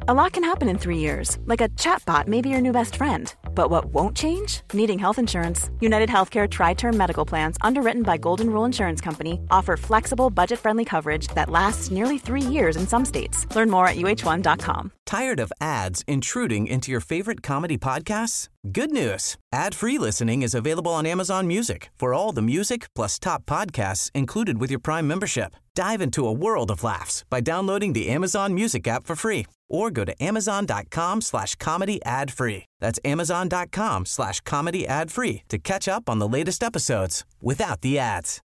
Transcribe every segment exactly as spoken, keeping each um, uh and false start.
A lot can happen in three years, like a chatbot may be your new best friend. But what won't change? Needing health insurance. United Healthcare Tri-Term Medical Plans, underwritten by Golden Rule Insurance Company, offer flexible, budget-friendly coverage that lasts nearly three years in some states. Learn more at U H one dot com. Tired of ads intruding into your favorite comedy podcasts? Good news. Ad-free listening is available on Amazon Music for all the music plus top podcasts included with your Prime membership. Dive into a world of laughs by downloading the Amazon Music app for free or go to amazon.com slash comedy ad free. That's amazon.com slash comedy ad free to catch up on the latest episodes without the ads.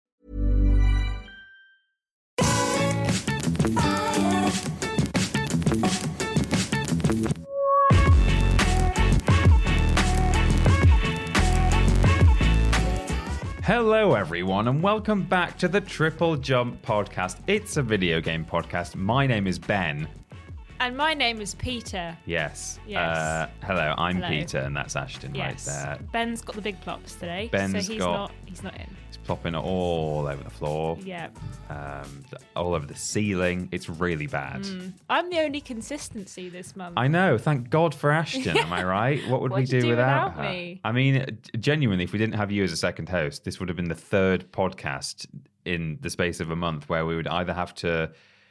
Hello everyone and welcome back to the Triple Jump podcast. It's a video game podcast. My name is Ben. And my name is Peter. Yes. Yes. Uh, hello, I'm Hello. Peter and that's Ashton Yes. right there. Ben's got the big plops today. Ben's so he's got- not he's not in. It's plopping all over the floor, Yeah. um, all over the ceiling. It's really bad. Mm. I'm the only consistency this month. I know. Thank God for Ashton. Am I right? What would we What'd you do, do without, without her? me? I mean, genuinely, if we didn't have you as a second host, this would have been the third podcast in the space of a month where we would either have to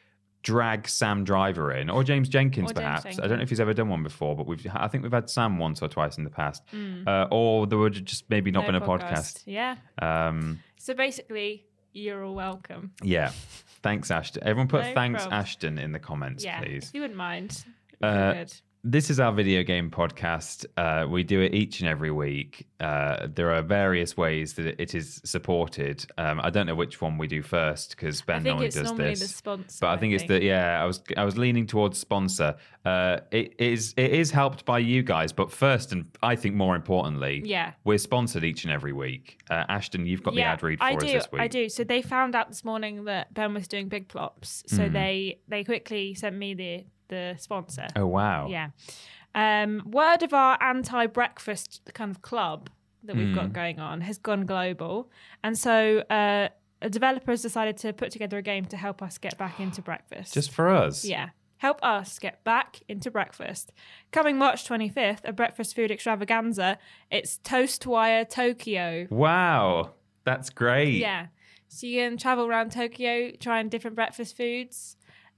drag Sam Driver in or James Jenkins, Or James perhaps. Jenkins. I don't know if he's ever done one before, but we've I think we've had Sam once or twice in the past, Mm. uh, or there would just maybe not No been a podcast. Yeah. Um, So basically, you're all welcome. yeah. Thanks, Ashton. Everyone put No thanks, probs. Ashton, in the comments, Yeah. please. If you wouldn't mind. Uh, Good. This is our video game podcast. Uh, we do it each and every week. Uh, there are various ways that it is supported. Um, I don't know which one we do first because Ben I think normally it's does normally this. the sponsor. But I think it's the yeah. I was I was leaning towards sponsor. Uh, it is it is helped by you guys, but first and I think more importantly, Yeah. we're sponsored each and every week. Uh, Ashton, you've got the ad read for I us do, this week. I do. So they found out this morning that Ben was doing big plops. So Mm. they they quickly sent me the the sponsor. Oh wow! Yeah. Um, word of our anti-breakfast kind of club that we've Mm. got going on has gone global. And so uh, a developer has decided to put together a game to help us get back into breakfast. Just for us. Yeah. Help us get back into breakfast. Coming March twenty-fifth, a breakfast food extravaganza. It's Toastwire Tokyo. Wow, that's great. Yeah. So you can travel around Tokyo trying different breakfast foods.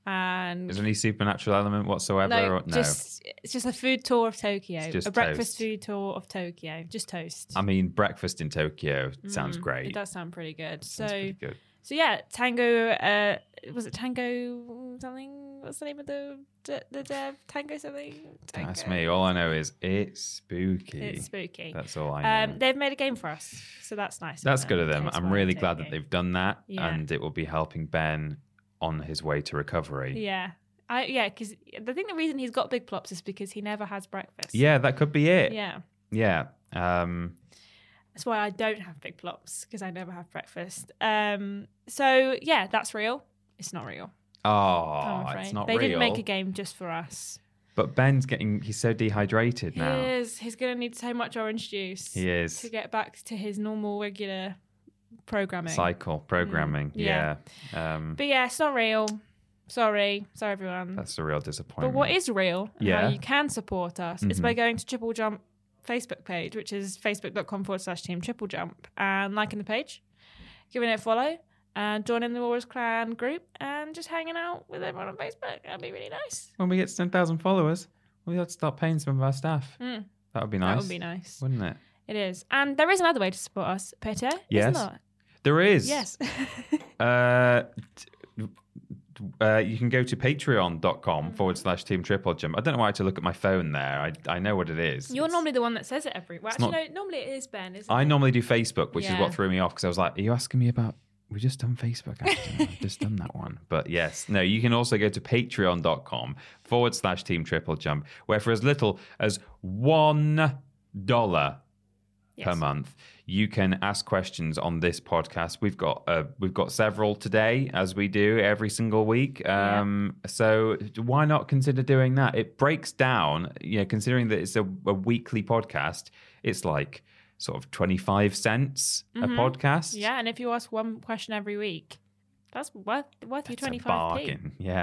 And Is there any supernatural element whatsoever? no, or, no. just it's just a food tour of Tokyo. It's just a breakfast toast. food tour of Tokyo. Just toast. I mean, breakfast in Tokyo sounds Mm, great. It does sound pretty good. Sounds so pretty good. so yeah, Tango. Uh, was it Tango something? What's the name of the the, the dev? Tango something. Tango. That's me. All I know is it's spooky. It's spooky. That's all I know. Um, they've made a game for us, so that's nice. That's isn't good it? of them. Toast I'm Wire really glad that Tokyo. they've done that, Yeah. and it will be helping Ben on his way to recovery. Yeah. I, yeah, because I think the reason he's got big plops is because he never has breakfast. Yeah, that could be it. Yeah. Yeah. Um, That's why I don't have big plops, because I never have breakfast. Um, so, yeah, that's real. It's not real. oh, I'm afraid. it's not they real. didn't make a game just for us. But Ben's getting, he's so dehydrated He now. is. He's going to need so much orange juice He is. to get back to his normal, regular programming. Cycle, programming. Mm, yeah. yeah. Um, But yeah, it's not real. Sorry. Sorry, everyone. that's a real disappointment. But what is real and Yeah. how you can support us is Mhm. by going to Triple Jump Facebook page, which is facebook.com forward slash team Triple Jump, and liking the page, giving it a follow, and joining the Warriors Clan group, and just hanging out with everyone on Facebook. That'd be really nice. When we get to ten thousand followers, we'll have to start paying some of our staff. Mm, That would be nice. That would be nice. Wouldn't it? It is. And there is another way to support us, Peter. Yes. Isn't there? There is. Yes. Uh, t- uh, you can go to patreon.com Mm-hmm. forward slash team triple jump. I don't know why I had to look at my phone there. I, I know what it is. You're It's- normally the one that says it every... Well, It's actually, not- no, normally it is Ben, isn't I it? normally do Facebook, which is Yeah. what threw me off because I was like, are you asking me about... We just done Facebook, actually. I've just done that one. But yes, no, you can also go to patreon.com forward slash team triple jump, where for as little as one dollar Yes. per month, you can ask questions on this podcast. We've got uh, we've got several today, as we do every single week. Um, So why not consider doing that? It breaks down, you know, considering that it's a, a weekly podcast. It's like sort of twenty-five cents Mhm. a podcast. Yeah, and if you ask one question every week, that's worth worth you It's a twenty-five p. bargain. Yeah.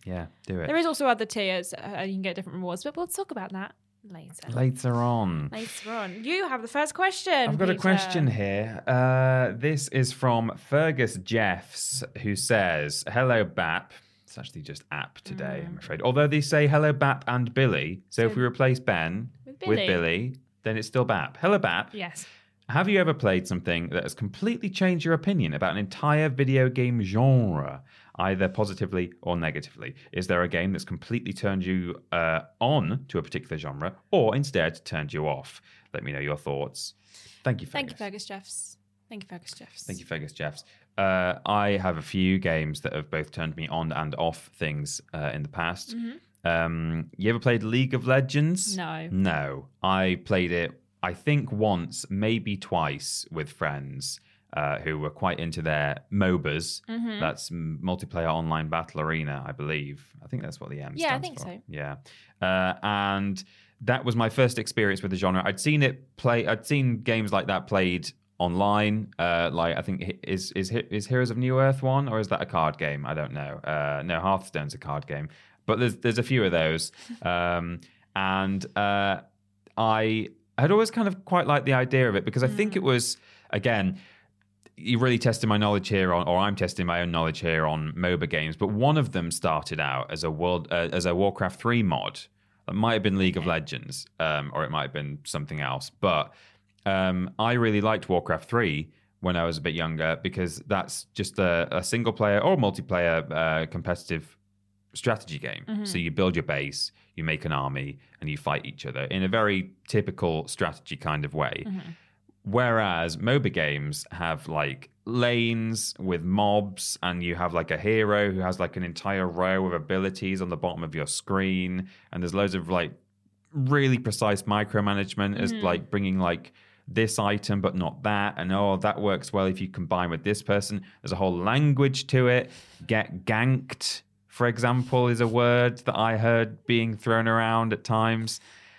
Yeah, do it. There is also other tiers. Uh, you can get different rewards, but we'll talk about that later. Later on. Later on. You have the first question. I've got Peter. a question here. Uh, this is from Fergus Jeffs, who says, "Hello, Bap." It's actually just app today, mm. I'm afraid. Although they say hello, Bap and Billy. So, so if we replace Ben with Billy. with Billy, then it's still Bap. Hello, Bap. Yes. Have you ever played something that has completely changed your opinion about an entire video game genre, either positively or negatively? Is there a game that's completely turned you uh, on to a particular genre, or instead turned you off? Let me know your thoughts. Thank you, Fergus. Thank you, Fergus Jeffs. Thank you, Fergus Jeffs. Thank you, Fergus Jeffs. Uh, I have a few games that have both turned me on and off things uh, in the past. Mm-hmm. Um, you ever played League of Legends? No. No. I played it, I think, once, maybe twice with friends uh, who were quite into their MOBAs. Mm-hmm. That's Multiplayer Online Battle Arena, I believe. I think that's what the M yeah, stands I think for. so. Yeah. Uh, and that was my first experience with the genre. I'd seen it play, I'd seen games like that played online. Uh, like, I think, is, is, is Heroes of New Earth one, or is that a card game? I don't know. Uh, no, Hearthstone's a card game. But there's, there's a few of those. Um, and uh, I... I'd always kind of quite liked the idea of it because I mm. think it was, again, you're really testing my knowledge here on, or I'm testing my own knowledge here on MOBA games, but one of them started out as a world, uh, as a Warcraft three mod. It might have been League of Legends, um, or it might have been something else. But um, I really liked Warcraft three when I was a bit younger because that's just a, a single player or multiplayer uh, competitive strategy game. Mm-hmm. So you build your base, you make an army, and you fight each other in a very typical strategy kind of way. Mm-hmm. Whereas MOBA games have like lanes with mobs, and you have like a hero who has like an entire row of abilities on the bottom of your screen, and there's loads of like really precise micromanagement mm-hmm. as like bringing like this item but not that, and oh, that works well if you combine with this person. There's a whole language to it. Get ganked, for example, is a word that I heard being thrown around at times.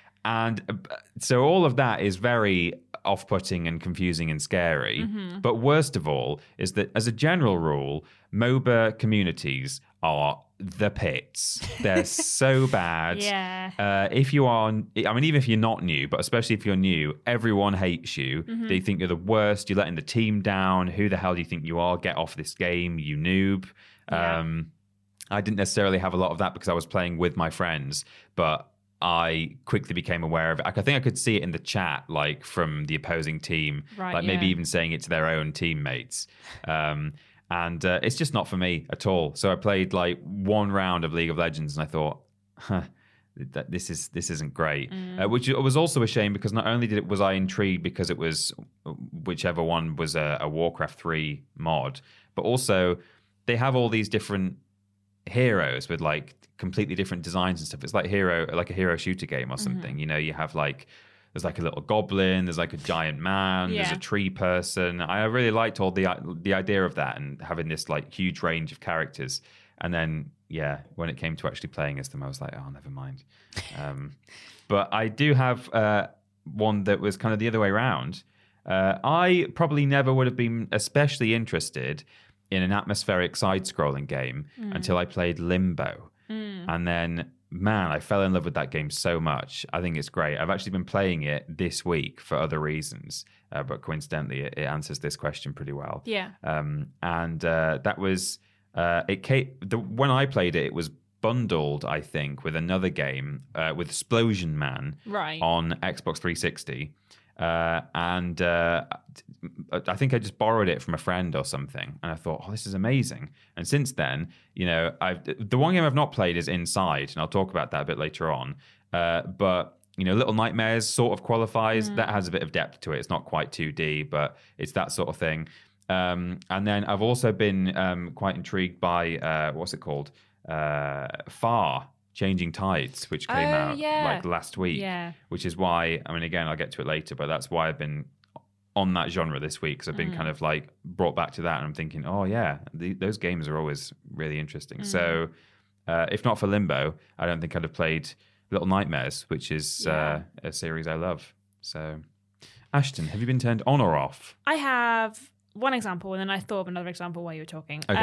And so all of that is very off-putting and confusing and scary. Mm-hmm. But worst of all is that, as a general rule, MOBA communities are the pits. They're so bad. Yeah. Uh, if you are, I mean, even if you're not new, but especially if you're new, everyone hates you. Mm-hmm. They think you're the worst. You're letting the team down. Who the hell do you think you are? Get off this game, you noob. Yeah. Um, I didn't necessarily have a lot of that because I was playing with my friends, but I quickly became aware of it. I think I could see it in the chat, like from the opposing team, right, like yeah. maybe even saying it to their own teammates. Um, and uh, it's just not for me at all. So I played like one round of League of Legends, and I thought, huh, that this is this isn't great. Mm. Uh, which was also a shame because not only did it was I intrigued because it was whichever one was a, a Warcraft three mod, but also they have all these different heroes with like completely different designs and stuff. It's like hero, like a hero shooter game or something. Mm-hmm. You know, you have like there's like a little goblin, there's like a giant man, yeah. there's a tree person. I really liked all the the idea of that and having this like huge range of characters. And then yeah, when it came to actually playing as them, I was like, oh, never mind. Um, but I do have uh, one that was kind of the other way around. Uh, I probably never would have been especially interested in an atmospheric side-scrolling game mm. until I played Limbo. Mm. And then, man, I fell in love with that game so much. I think it's great. I've actually been playing it this week for other reasons, uh, but coincidentally, it, it answers this question pretty well. Yeah. Um, and uh, that was, uh, it came, the, when I played it, it was bundled, I think, with another game, uh, with Splosion Man right. on Xbox three sixty. Uh, and uh, I think I just borrowed it from a friend or something, and I thought, oh, this is amazing. And since then, you know, I've the one game I've not played is Inside, and I'll talk about that a bit later on. Uh, but you know, Little Nightmares sort of qualifies. Mm. That has a bit of depth to it. It's not quite two D, but it's that sort of thing. Um, and then I've also been um, quite intrigued by uh, what's it called, uh, Far. Changing Tides, which came oh, out yeah. like last week, yeah. which is why, I mean, again, I'll get to it later, but that's why I've been on that genre this week, because I've been mm. kind of like brought back to that, and I'm thinking, oh yeah, the, those games are always really interesting. Mm. So uh, if not for Limbo, I don't think I'd have played Little Nightmares, which is yeah. uh, a series I love. So Ashton, have you been turned on or off? I have one example, and then I thought of another example while you were talking. Okay. Um,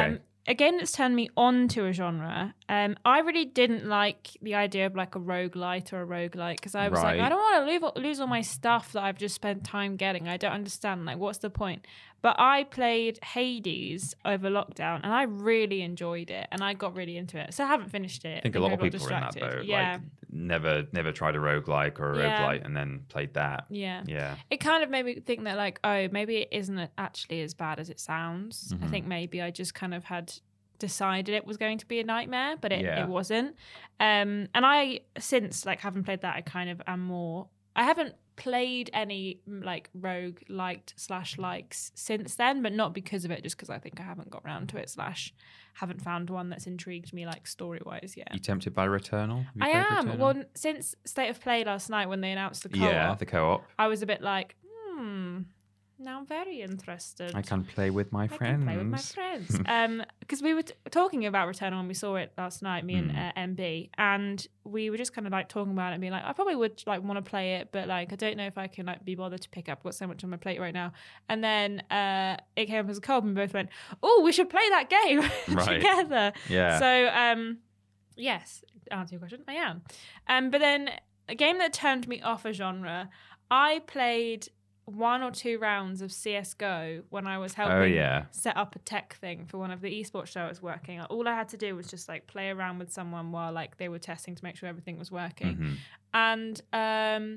a game that's turned me on to a genre. Um, I really didn't like the idea of like a roguelite or a roguelike because I was Right. like, I don't want to lose, lose all my stuff that I've just spent time getting. I don't understand. Like, what's the point? But I played Hades over lockdown and I really enjoyed it and I got really into it. So I haven't finished it. I think a lot I of got people are in that distracted. boat. Yeah. Like, never, never tried a roguelike or a Yeah. roguelite and then played that. Yeah. Yeah. It kind of made me think that like, oh, maybe it isn't actually as bad as it sounds. Mm-hmm. I think maybe I just kind of had decided it was going to be a nightmare, but it, Yeah. it wasn't. Um, and I, since like having played that, I kind of am more, I haven't played any like rogue liked slash likes since then, but not because of it, just because I think I haven't got around to it slash haven't found one that's intrigued me like story wise yet. You tempted by Returnal? Have you I played am. Returnal? Well, since State of Play last night when they announced the co-op, yeah, the co-op. I was a bit like, hmm, now I'm very interested. I can play with my I friends. can play with my friends. um, because we were t- talking about Returnal when we saw it last night, me and Mm. uh, M B, and we were just kind of like talking about it and being like, I probably would like want to play it, but like I don't know if I can like be bothered to pick up. I've got so much on my plate right now. And then uh, it came up as a co-op, and we both went, "Oh, we should play that game Right. together." Yeah. So um, yes, to answer your question, I am. Um, but then a game that turned me off a genre, I played one or two rounds of C S G O when I was helping Oh, yeah. set up a tech thing for one of the esports show I was working at. All I had to do was just like play around with someone while like they were testing to make sure everything was working. Mhm. And um,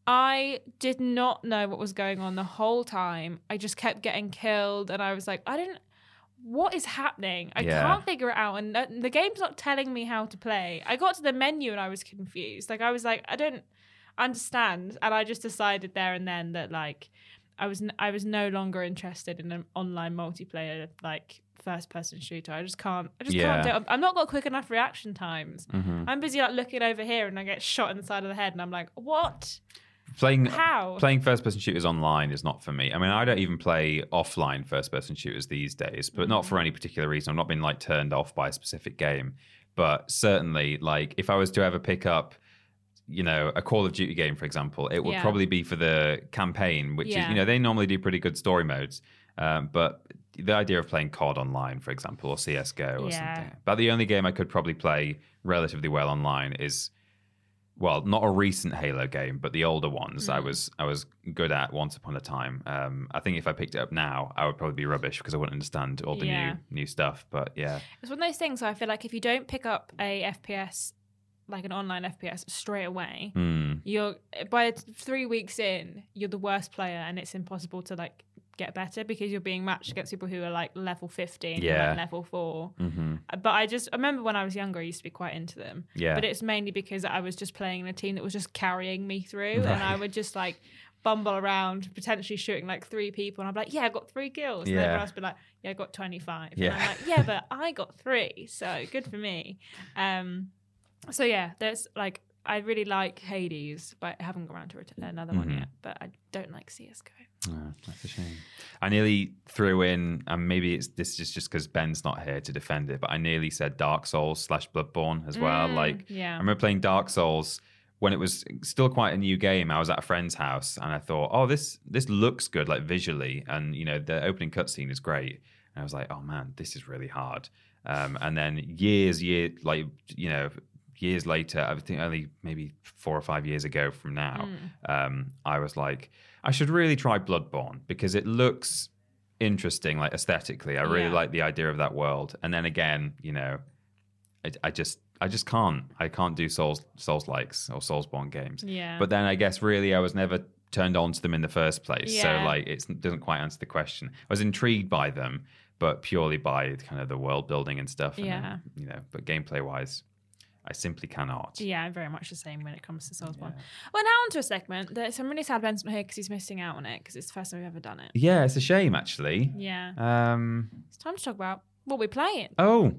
I did not know what was going on the whole time. I just kept getting killed and I was like, I didn't, what is happening? I Yeah. can't figure it out. And the game's not telling me how to play. I got to the menu and I was confused. Like I was like, I don't understand. And I just decided there and then that like I was n- I was no longer interested in an online multiplayer like first person shooter. I just can't I just Yeah. can't do it. I've not got quick enough reaction times. Mhm. I'm busy like looking over here and I get shot in the side of the head and I'm like, what? Playing How? playing first person shooters online is not for me. I mean, I don't even play offline first person shooters these days, but not for any particular reason. I've not been like turned off by a specific game, but certainly like if I was to ever pick up, you know, a Call of Duty game, for example, it would Yeah. probably be for the campaign, which is, Yeah. you know, they normally do pretty good story modes. Um, but the idea of playing C O D online, for example, or C S G O or Yeah. something. But the only game I could probably play relatively well online is, well, not a recent Halo game, but the older ones I was I was good at once upon a time. Um, I think if I picked it up now, I would probably be rubbish because I wouldn't understand all the Yeah. new new stuff. But yeah, It's one of those things where I feel like if you don't pick up a F P S, like an online F P S straight away, Hmm. you're by t- three weeks in, you're the worst player and it's impossible to like get better because you're being matched against people who are like level fifty and you're Yeah. like level four. hmm But I just I remember when I was younger, I used to be quite into them. Yeah. But it's mainly because I was just playing in a team that was just carrying me through, Right. and I would just like bumble around, potentially shooting like three people, and I'm like, yeah, I got three kills. And Yeah. everyone else would be like, yeah, I got twenty-five. Yeah. And I'm like, yeah, but I got three, so good for me. Um, so yeah, there's like I really like Hades, but I haven't got around to ret- another one Mhm. yet. But I don't like C S G O. Oh, that's a shame. I nearly threw in, and maybe it's this is just because Ben's not here to defend it, but I nearly said Dark Souls slash Bloodborne as well. Mm, Like, yeah. I remember playing Dark Souls when it was still quite a new game. I was at a friend's house, and I thought, oh, this this looks good, like visually, and you know, the opening cutscene is great. And I was like, oh man, this is really hard. Um, and then years, year, like you know. Years later, I think only maybe four or five years ago from now, um, I was like, I should really try Bloodborne because it looks interesting, like aesthetically. I really Yeah. like the idea of that world. And then again, you know, I, I just, I just can't, I can't do Souls, Souls likes or Soulsborne games. Yeah. But then I guess really I was never turned on to them in the first place. So Yeah. like, it's, it doesn't quite answer the question. I was intrigued by them, but purely by kind of the world building and stuff. And Yeah. then, you know, but gameplay wise, I simply cannot. Yeah, I'm very much the same when it comes to Soulsborne. Well, now onto a segment that I'm really sad Ben's not here because he's missing out on it because it's the first time we've ever done it. Yeah, it's a shame actually. Yeah. Um. It's time to talk about what we're playing. Oh,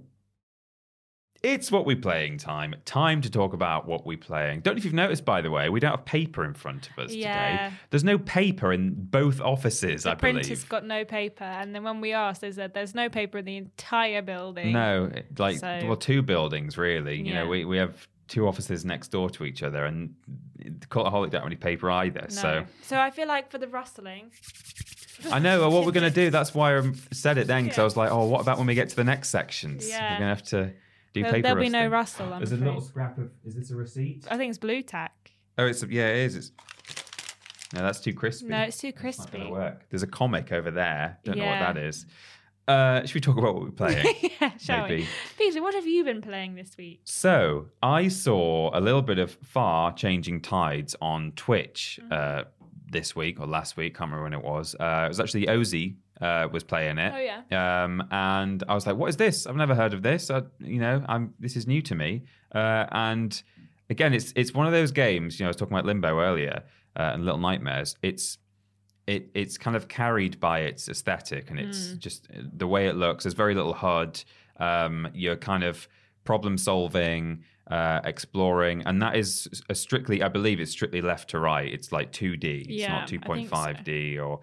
it's what we're playing time. Time to talk about what we're playing. Don't know if you've noticed, by the way, we don't have paper in front of us Yeah. today. There's no paper in both offices, The I printer's believe. got no paper, and then when we asked, they said there's no paper in the entire building. No, like So- well, two buildings really. You Yeah. know, we we have two offices next door to each other, and Cultaholic don't have any paper either. No. So So I feel like for the rustling, I know well, what we're going to do. That's why I said it then, because Yeah. I was like, oh, what about when we get to the next sections? Yeah. We're going to have to do There- paper there'll be rusting. no rustle, I'm There's a afraid. little scrap of, is this a receipt? I think it's blue tack. Oh, it's, yeah, it is. It's, no, that's too crispy. No, it's too It's not going crispy. to work. There's a comic over there. Don't know Yeah. what that is. Uh, should we talk about what we're playing? yeah, shall Maybe. we? Peter, what have you been playing this week? So I saw a little bit of Far Changing Tides on Twitch uh, this week or last week. Can't remember when it was. Uh, it was actually Ozzy uh, was playing it. Oh, yeah. Um, and I was like, "What is this? I've never heard of this. I, you know, I'm this is new to me." Uh, and again, it's it's one of those games. You know, I was talking about Limbo earlier uh, and Little Nightmares. It's It it's kind of carried by its aesthetic and it's Mm. just the way it looks. There's very little H U D. Um, you're kind of problem solving, uh, exploring, and that is a strictly, I believe, it's strictly left to right. It's like two D. It's Yeah, not I two think point five so. D or.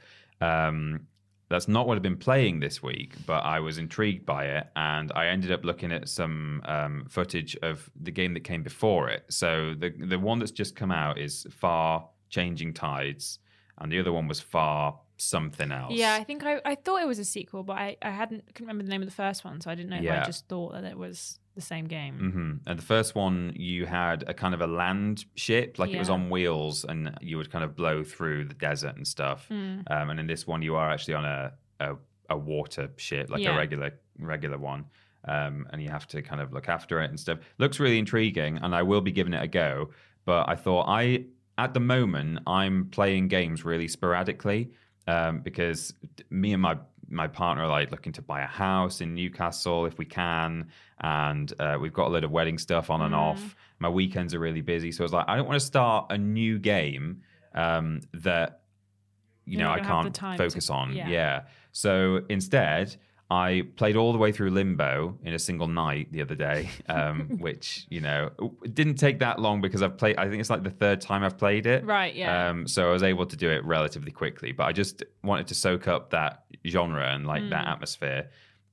Um, that's not what I've been playing this week, but I was intrigued by it, and I ended up looking at some um, footage of the game that came before it. So the the one that's just come out is Far Changing Tides. And the other one was Far something else. Yeah, I think I, I thought it was a sequel, but I, I hadn't couldn't remember the name of the first one, so I didn't know if Yeah. I just thought that it was the same game. hmm And the first one, you had a kind of a land ship, like it was Yeah. on wheels, and you would kind of blow through the desert and stuff. Mm. Um, and in this one, you are actually on a a, a water ship, like Yeah. a regular regular one. Um, and you have to kind of look after it and stuff. Looks really intriguing, and I will be giving it a go. But I thought I. At the moment, I'm playing games really sporadically um, because me and my my partner are like looking to buy a house in Newcastle if we can, and uh, we've got a lot of wedding stuff on and Mm. off. My weekends are really busy, so I was like, I don't want to start a new game um, that you You're know not I gonna have the can't time focus to- on. yeah. Yeah. So instead, I played all the way through Limbo in a single night the other day, um, which, you know, it didn't take that long because I've played, I think it's like the third time I've played it. Right, yeah. Um, so I was able to do it relatively quickly, but I just wanted to soak up that genre and like that Mm. atmosphere.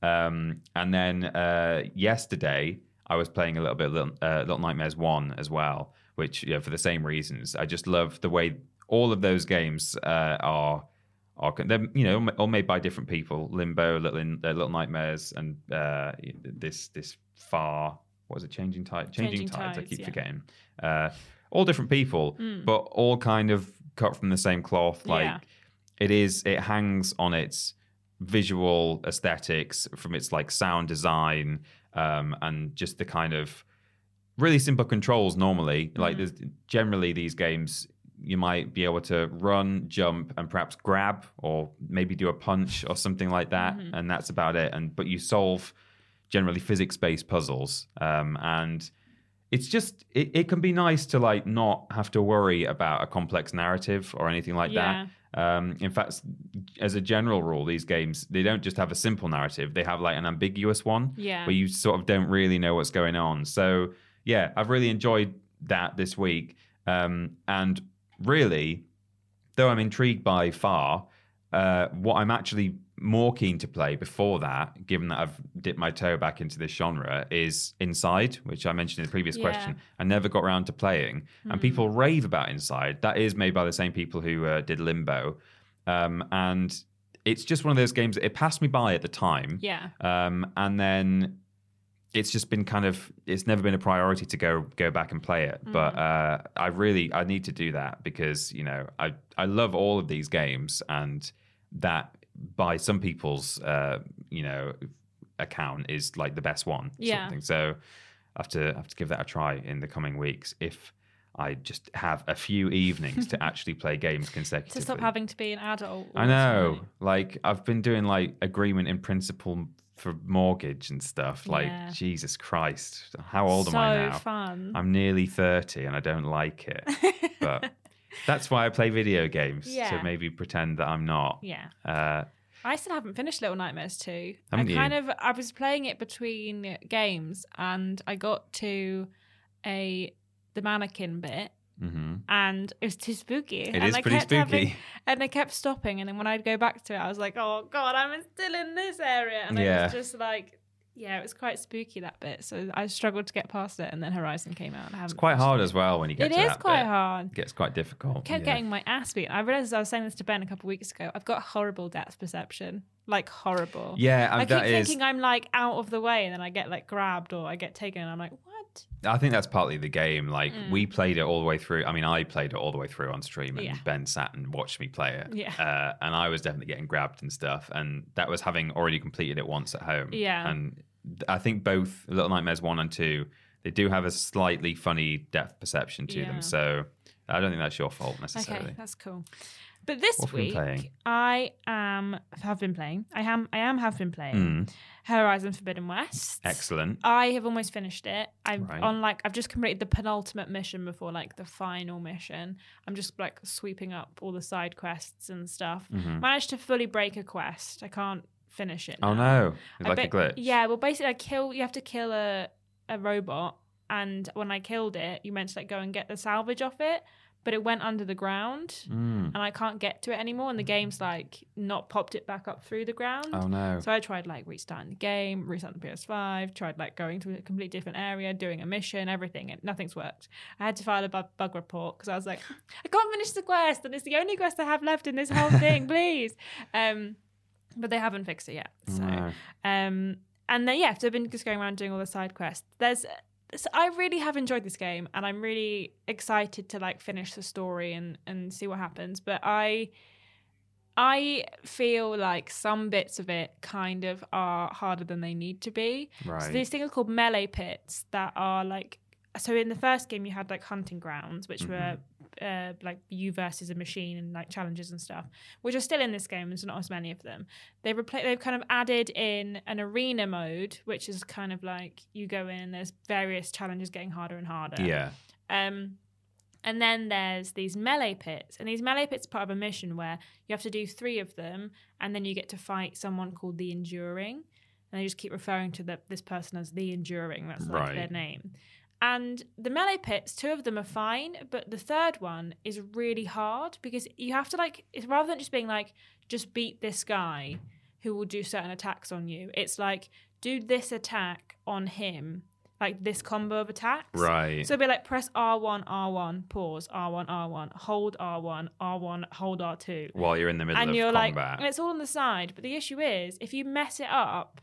Um, and then uh, yesterday, I was playing a little bit of Little, uh, Little Nightmares one as well, which, you know, for the same reasons. I just love the way all of those games uh, are. Are, they're, you know, all made by different people. Limbo, Little, uh, Little Nightmares, and uh, this this Far, what was it? Changing Tide, Changing, Changing Tides. I Tides, keep yeah. forgetting. Uh, all different people, Mm. but all kind of cut from the same cloth. Like Yeah. it is, it hangs on its visual aesthetics, from its like sound design, um, and just the kind of really simple controls. Normally, like Mhm. there's generally these games. You might be able to run, jump, and perhaps grab, or maybe do a punch or something like that, Mhm. and that's about it. And but you solve generally physics-based puzzles, um, and it's just it, it can be nice to like not have to worry about a complex narrative or anything like Yeah. that. Um, in fact, as a general rule, these games they don't just have a simple narrative; they have like an ambiguous one Yeah. where you sort of don't really know what's going on. So yeah, I've really enjoyed that this week, um, and really, though I'm intrigued by Far, uh, what I'm actually more keen to play before that, given that I've dipped my toe back into this genre, is Inside, which I mentioned in the previous Yeah. question. I never got around to playing, and Hmm. people rave about Inside. That is made by the same people who uh, did Limbo, um, and it's just one of those games that it passed me by at the time, Yeah. um, and then it's just been kind of it's never been a priority to go go back and play it, but uh I really I need to do that because you know I I love all of these games, and that by some people's uh you know account is like the best one, sort of Yeah. thing. So I have to I have to give that a try in the coming weeks if I just have a few evenings to actually play games consecutively. To stop having to be an adult. all I the know. time. Like I've been doing like agreement in principle for mortgage and stuff. Like Yeah. Jesus Christ, how old so am I now? fun. I'm nearly thirty and I don't like it. But that's why I play video games Yeah. to maybe pretend that I'm not. Yeah. Uh, I still haven't finished Little Nightmares two. Haven't I you? kind of I was playing it between games and I got to a the mannequin bit mhm. and it was too spooky. It and is I pretty kept having- spooky. and I kept stopping, and then when I'd go back to it, I was like, "Oh God, I'm still in this area," and it Yeah. was just like, Yeah, it was quite spooky, that bit. So I struggled to get past it, and then Horizon came out. And I haven't It's quite finished hard it. as well when you get It to is that quite bit. hard. It gets quite difficult. Kept yeah. getting my ass beaten. I realised I was saying this to Ben a couple of weeks ago. I've got horrible depth perception. Like, horrible. Yeah, I and keep that is- thinking I'm, like, out of the way, and then I get, like, grabbed or I get taken, and I'm like, what? I think that's partly the game. Like, Mm. we played it all the way through. I mean, I played it all the way through on stream, and Yeah. Ben sat and watched me play it. Yeah. Uh, and I was definitely getting grabbed and stuff. And that was having already completed it once at home. Yeah. And I think both Little Nightmares one and two, they do have a slightly funny depth perception to Yeah. them. So I don't think that's your fault necessarily. Okay, that's cool. But this What have you week, been playing? I am have been playing. I am I am have been playing Mm. Horizon Forbidden West. Excellent. I have almost finished it. I'm Right. on like I've just completed the penultimate mission before like the final mission. I'm just like sweeping up all the side quests and stuff. Mhm. Managed to fully break a quest. I can't finish it. Oh now. no. It's I like a bet- glitch. Yeah, well basically I kill you have to kill a a robot, and when I killed it, you meant to like go and get the salvage off it, but it went under the ground. Mm. And I can't get to it anymore, and the game's like not popped it back up through the ground. Oh no. So I tried like restarting the game, restarting the P S five, tried like going to a completely different area, doing a mission, everything, and nothing's worked. I had to file a bug, bug report because I was like, I can't finish the quest, and it's the only quest I have left in this whole thing, please. Um, but they haven't fixed it yet. So, No. um, and then yeah, so I've been just going around doing all the side quests. There's So I really have enjoyed this game, and I'm really excited to like finish the story and, and see what happens. But I I feel like some bits of it kind of are harder than they need to be. Right. So these things are called melee pits that are like, so in the first game you had like hunting grounds, which Mhm. were uh, like you versus a machine and like challenges and stuff, which are still in this game. There's not as many of them. They've repla- they've kind of added in an arena mode, which is kind of like you go in and there's various challenges getting harder and harder. Yeah. Um, and then there's these melee pits, and these melee pits are part of a mission where you have to do three of them, and then you get to fight someone called the Enduring, and they just keep referring to the, this person as the Enduring. That's like Right. their name. And the melee pits, two of them are fine, but the third one is really hard because you have to like, it's rather than just being like, just beat this guy who will do certain attacks on you. It's like, do this attack on him, like this combo of attacks. Right. So it'd be like press R one, R one, pause, R one, R one, hold R one, R one, hold R two. While you're in the middle And of you're like, combat. and it's all on the side. But the issue is, if you mess it up,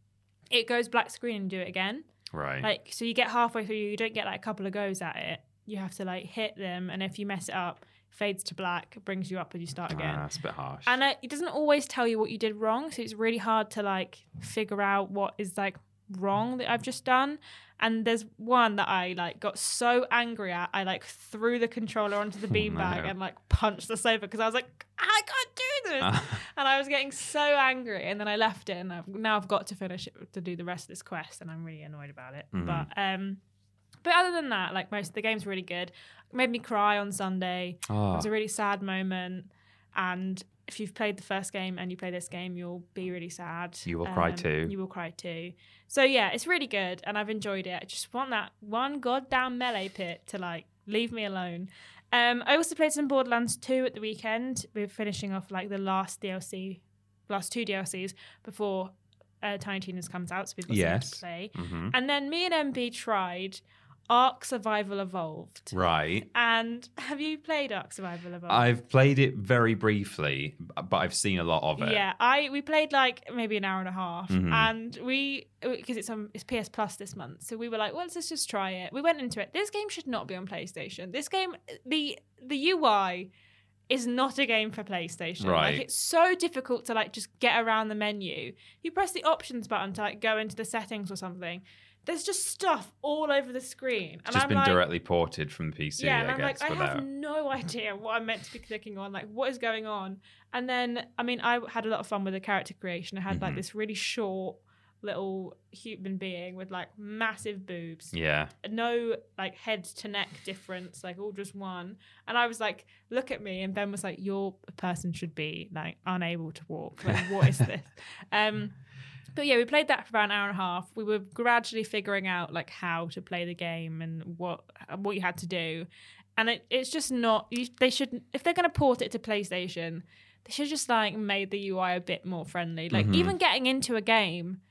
it goes black screen and do it again. Right. Like, so you get halfway through, you don't get like a couple of goes at it. You have to like hit them, and if you mess it up, fades to black, brings you up, and you start again. Ah, that's a bit harsh. And uh, it doesn't always tell you what you did wrong, so it's really hard to like figure out what is like wrong that I've just done. And there's one that I like got so angry at, I like threw the controller onto the beanbag no. and like punched the sofa because I was like, I can't do this. And I was getting so angry, and then I left it, and I've, now I've got to finish it to do the rest of this quest, and I'm really annoyed about it. Mhm. But um, but other than that, like most of the game's really good. It made me cry on Sunday. It Oh, was a really sad moment, and if you've played the first game and you play this game, you'll be really sad. You will cry too. You will cry too. So yeah, it's really good, and I've enjoyed it. I just want that one goddamn melee pit to like leave me alone. Um, I also played some Borderlands two at the weekend. We're finishing off like the last D L C, last two D L Cs before uh, Tiny Tina's comes out, so we've got Yes. something to play. mhm. And then me and M B tried Ark Survival Evolved. Right. And have you played Ark Survival Evolved? I've played it very briefly, but I've seen a lot of it. Yeah, I we played like maybe an hour and a half, Mhm. and we because it's on it's P S Plus this month, so we were like, well, let's just try it. We went into it. This game should not be on PlayStation. This game, the the U I is not a game for PlayStation. Right. Like, it's so difficult to like just get around the menu. You press the options button to like go into the settings or something. There's just stuff all over the screen, and It's just I'm been like, directly ported from the P C, yeah, and I I'm guess, like, I without. have no idea what I'm meant to be clicking on. Like, what is going on? And then, I mean, I had a lot of fun with the character creation. I had like Mhm. this really short little human being with like massive boobs, Yeah. no like head to neck difference, like all just one. And I was like, look at me. And Ben was like, your person should be like unable to walk. Like, what is this? Um, But yeah, we played that for about an hour and a half. We were gradually figuring out like how to play the game and what what you had to do. And it, it's just not. You, they should, if they're going to port it to PlayStation, they should just like made the U I a bit more friendly. Like Mhm. even getting into a game,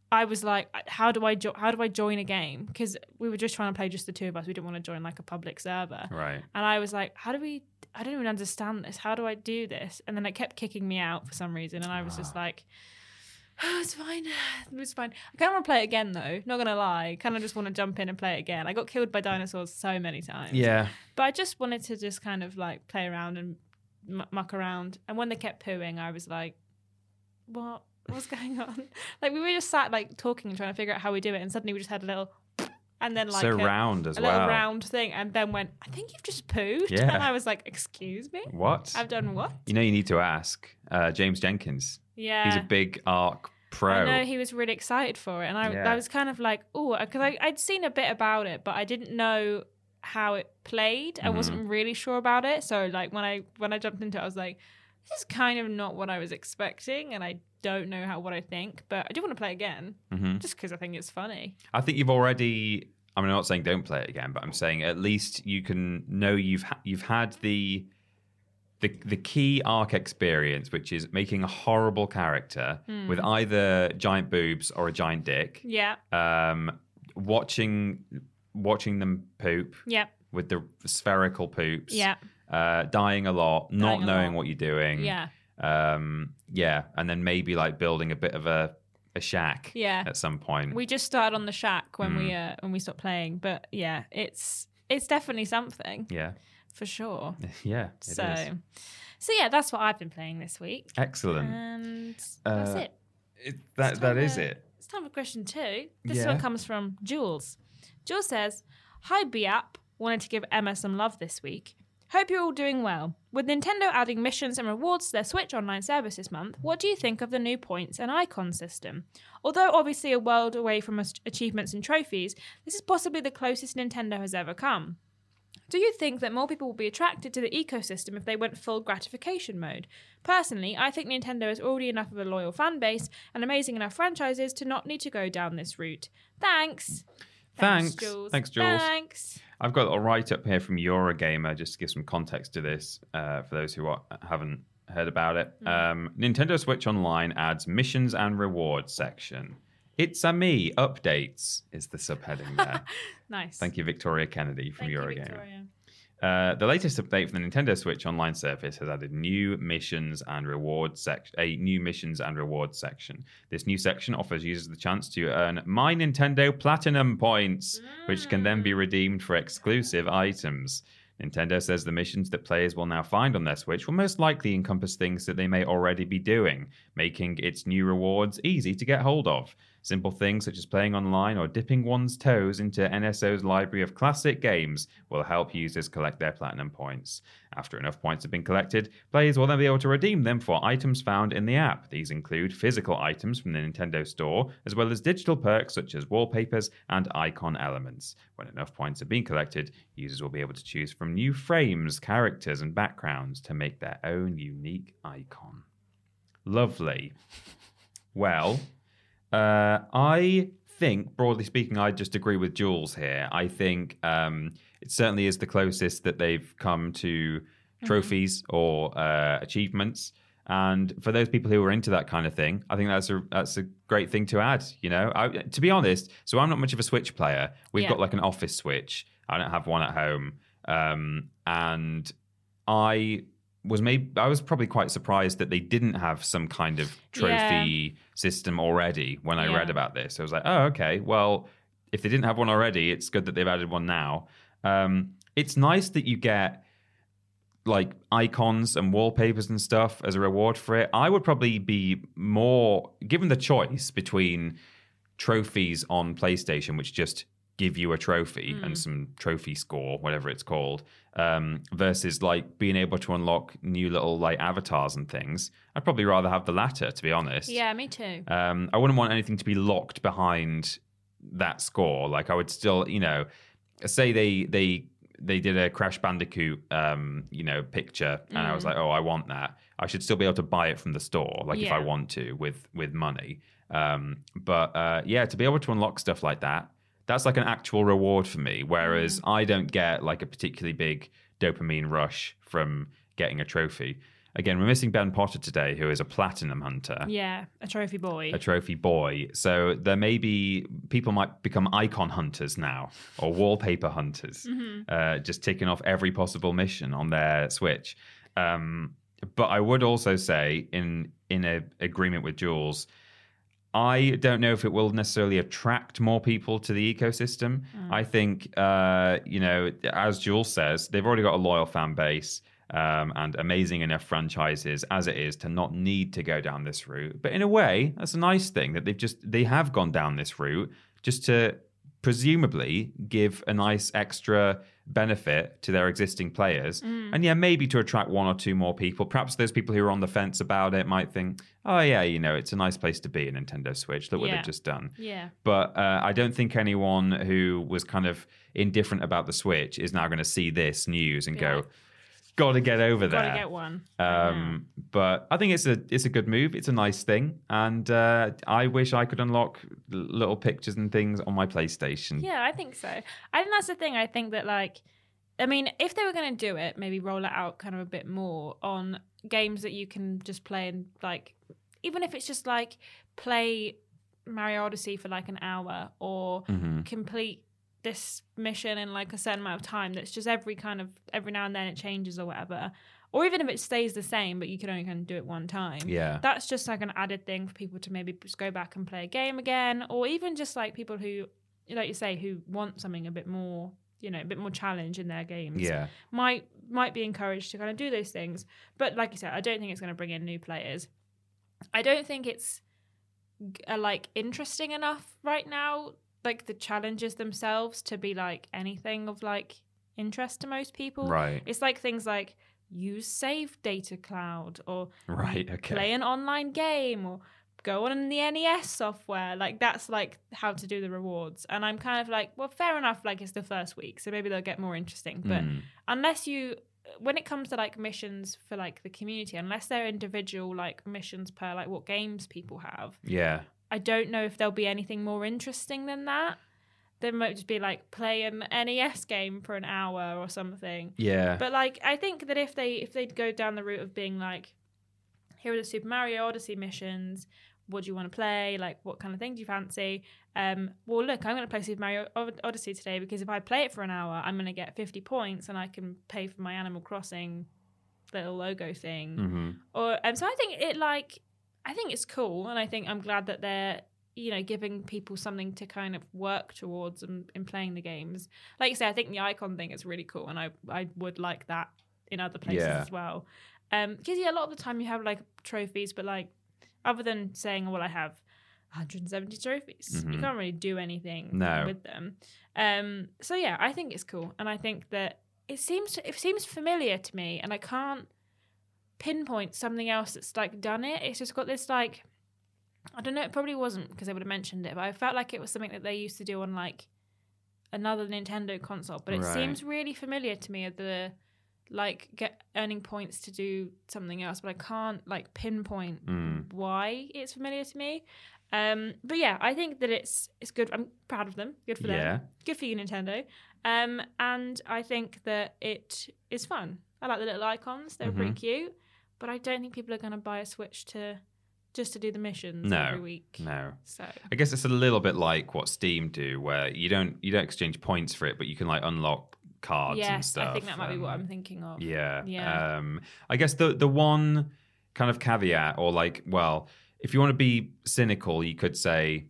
I was like, how do I jo- how do I join a game? Because we were just trying to play just the two of us. We didn't want to join like a public server. Right. And I was like, how do we? I don't even understand this. How do I do this? And then it kept kicking me out for some reason, and I was just like, oh, it's fine. It's fine. I kind of want to play it again though. Not gonna lie, kind of just want to jump in and play it again. I got killed by dinosaurs so many times. Yeah. But I just wanted to just kind of like play around and m- muck around. And when they kept pooing, I was like, what? What's going on? Like we were just sat like talking and trying to figure out how we do it, and suddenly we just had a little, and then like so a, round as a well. little round thing, and then went, I think you've just pooed. Yeah. And I was like, excuse me? What? I've done what? You know, you need to ask uh, James Jenkins. Yeah. He's a big Ark pro. I know he was really excited for it, and I, Yeah. I was kind of like, oh, because I'd seen a bit about it, but I didn't know how it played. I Mhm. wasn't really sure about it, so like when I when I jumped into it, I was like, this is kind of not what I was expecting, and I don't know how what I think, but I do want to play again, Mhm. just because I think it's funny. I think you've already. I mean, I'm not saying don't play it again, but I'm saying at least you can know you've ha- you've had the the the key Ark experience, which is making a horrible character Hmm. with either giant boobs or a giant dick. Yeah, Um, watching watching them poop yeah, with the spherical poops. yeah, Uh, dying a lot, not Dying a knowing lot. what you're doing. yeah, Um, yeah, and then maybe like building a bit of a a shack. yeah. At some point. We just started on the shack when Mm. we uh, when we stopped playing, but yeah, it's it's definitely something Yeah. for sure. Yeah. It so, is. so yeah, that's what I've been playing this week, Excellent. and Uh, that's it. It, that It's that time is to- it. It's time for question two. This Yeah. one comes from Jules. Jules says, "Hi Biap, wanted to give Emma some love this week. Hope you're all doing well. With Nintendo adding missions and rewards to their Switch Online service this month, what do you think of the new points and icon system? Although obviously a world away from ach- achievements and trophies, this is possibly the closest Nintendo has ever come. Do you think that more people will be attracted to the ecosystem if they went full gratification mode? Personally, I think Nintendo is already enough of a loyal fan base and amazing enough franchises to not need to go down this route. Thanks." Thanks. Jules. Thanks, Jules. Thanks. I've got a little write up here from Eurogamer just to give some context to this uh, for those who are, haven't heard about it. Mm. Um, Nintendo Switch Online adds missions and rewards section. It's a me updates is the subheading there. Nice. Thank you, Victoria Kennedy from Thank you, Eurogamer. Victoria. Uh, the latest update for the Nintendo Switch Online service has added new missions and rewards section. A new missions and rewards section. This new section offers users the chance to earn My Nintendo Platinum points, which can then be redeemed for exclusive items. Nintendo says the missions that players will now find on their Switch will most likely encompass things that they may already be doing, making its new rewards easy to get hold of. Simple things such as playing online or dipping one's toes into N S O's library of classic games will help users collect their platinum points. After enough points have been collected, players will then be able to redeem them for items found in the app. These include physical items from the Nintendo Store, as well as digital perks such as wallpapers and icon elements. When enough points have been collected, users will be able to choose from new frames, characters, and backgrounds to make their own unique icon. Lovely. Well... Uh, I think, broadly speaking, I just agree with Jules here. I think um, it certainly is the closest that they've come to trophies mm-hmm. or uh, achievements. And for those people who are into that kind of thing, I think that's a that's a great thing to add. You know, I, to be honest, so I'm not much of a Switch player. We've Yeah. got like an office Switch. I don't have one at home, um, and I. was maybe I was probably quite surprised that they didn't have some kind of trophy Yeah. system already when I Yeah. read about this. I was like, oh, okay. Well, if they didn't have one already, it's good that they've added one now. Um, it's nice that you get like icons and wallpapers and stuff as a reward for it. I would probably be more given the choice between trophies on PlayStation, which just give you a trophy Mm. and some trophy score, whatever it's called, um, versus like being able to unlock new little like avatars and things. I'd probably rather have the latter, to be honest. Yeah, me too. Um, I wouldn't want anything to be locked behind that score. Like I would still, you know, say they they they did a Crash Bandicoot, um, you know, picture, and I was Mm. like, oh, I want that. I should still be able to buy it from the store, like if I Yeah. want to, with with money. Um, but uh, yeah, to be able to unlock stuff like that, that's like an actual reward for me. Whereas Mm. I don't get like a particularly big dopamine rush from getting a trophy. again, we're missing Ben Potter today, who is a platinum hunter. Yeah, a trophy boy. A trophy boy. So there may be, people might become icon hunters now, or wallpaper hunters, mm-hmm. uh, just ticking off every possible mission on their Switch. Um, but I would also say, in in a agreement with Jules, I don't know if it will necessarily attract more people to the ecosystem. Mm. I think, uh, you know, as Jules says, they've already got a loyal fan base um, and amazing enough franchises as it is to not need to go down this route. But in a way, that's a nice thing that they've just, they have gone down this route just to presumably give a nice extra benefit to their existing players. Mm. And yeah, maybe to attract one or two more people. Perhaps those people who are on the fence about it might think, oh yeah, you know, it's a nice place to be, a Nintendo Switch. Look what yeah. they've just done. Yeah. But uh, I don't think anyone who was kind of indifferent about the Switch is now going to see this news and yeah. go, got to get over there. Got to get one. Um, but I think it's a it's a good move. It's a nice thing, and uh, I wish I could unlock little pictures and things on my PlayStation. Yeah, I think so. I think that's the thing. I think that, like, I mean, if they were going to do it, maybe roll it out kind of a bit more on games that you can just play and, like, even if it's just like play Mario Odyssey for like an hour or mm-hmm. complete this mission in like a certain amount of time. That's just every kind of every now and then it changes or whatever. Or even if it stays the same, but you can only kind of do it one time. Yeah. That's just like an added thing for people to maybe just go back and play a game again. Or even just like people who, like you say, who want something a bit more, you know, a bit more challenge in their games. Yeah. Might might be encouraged to kind of do those things. But like you said, I don't think it's going to bring in new players. I don't think it's uh, like interesting enough right now, like the challenges themselves, to be like anything of like interest to most people. Right. It's like things like use save data cloud or right, okay. play an online game or go on the N E S software. Like that's like how to do the rewards. And I'm kind of like, well, fair enough. Like it's the first week, so maybe they'll get more interesting. But mm. unless you, when it comes to like missions for like the community, unless they're individual like missions per like what games people have. Yeah. I don't know if there'll be anything more interesting than that. There might just be like play an N E S game for an hour or something. Yeah. But like I think that if they if they'd go down the route of being like, here are the Super Mario Odyssey missions. What do you want to play? Like, what kind of thing do you fancy? Um, well, look, I'm going to play Super Mario Odyssey today because if I play it for an hour, I'm going to get fifty points and I can pay for my Animal Crossing little logo thing. Mm-hmm. Or and so I think it like. I think it's cool, and I think I'm glad that they're, you know, giving people something to kind of work towards in, in playing the games. Like you say, I think the icon thing is really cool, and I I would like that in other places yeah. as well. Um, because yeah, a lot of the time you have like trophies, but like other than saying, well, I have one hundred seventy trophies, mm-hmm. you can't really do anything no. with them. Um, so yeah, I think it's cool, and I think that it seems it seems familiar to me, and I can't pinpoint something else that's like done it. It's just got this like, I don't know, it probably wasn't because they would have mentioned it, but I felt like it was something that they used to do on like another Nintendo console, but it right. seems really familiar to me, of the like get earning points to do something else, but I can't like pinpoint mm. why it's familiar to me. Um, but yeah, I think that it's it's good. I'm proud of them. Good for them. Yeah. Good for you, Nintendo. Um, and I think that it is fun. I like the little icons. They're mm-hmm. pretty cute. But I don't think people are going to buy a Switch to just to do the missions no, every week. No, so I guess it's a little bit like what Steam do, where you don't you don't exchange points for it, but you can like unlock cards yes, and stuff. I think that might um, be what I'm thinking of. Yeah, yeah. Um, I guess the the one kind of caveat, or like, well, if you want to be cynical, you could say,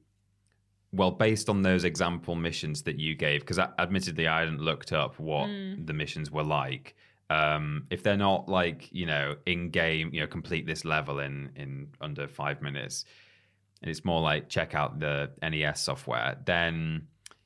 well, based on those example missions that you gave, because admittedly I hadn't looked up what mm. the missions were like. Um, if they're not like, you know, in game, you know, complete this level in, in under five minutes, and it's more like check out the N E S software, then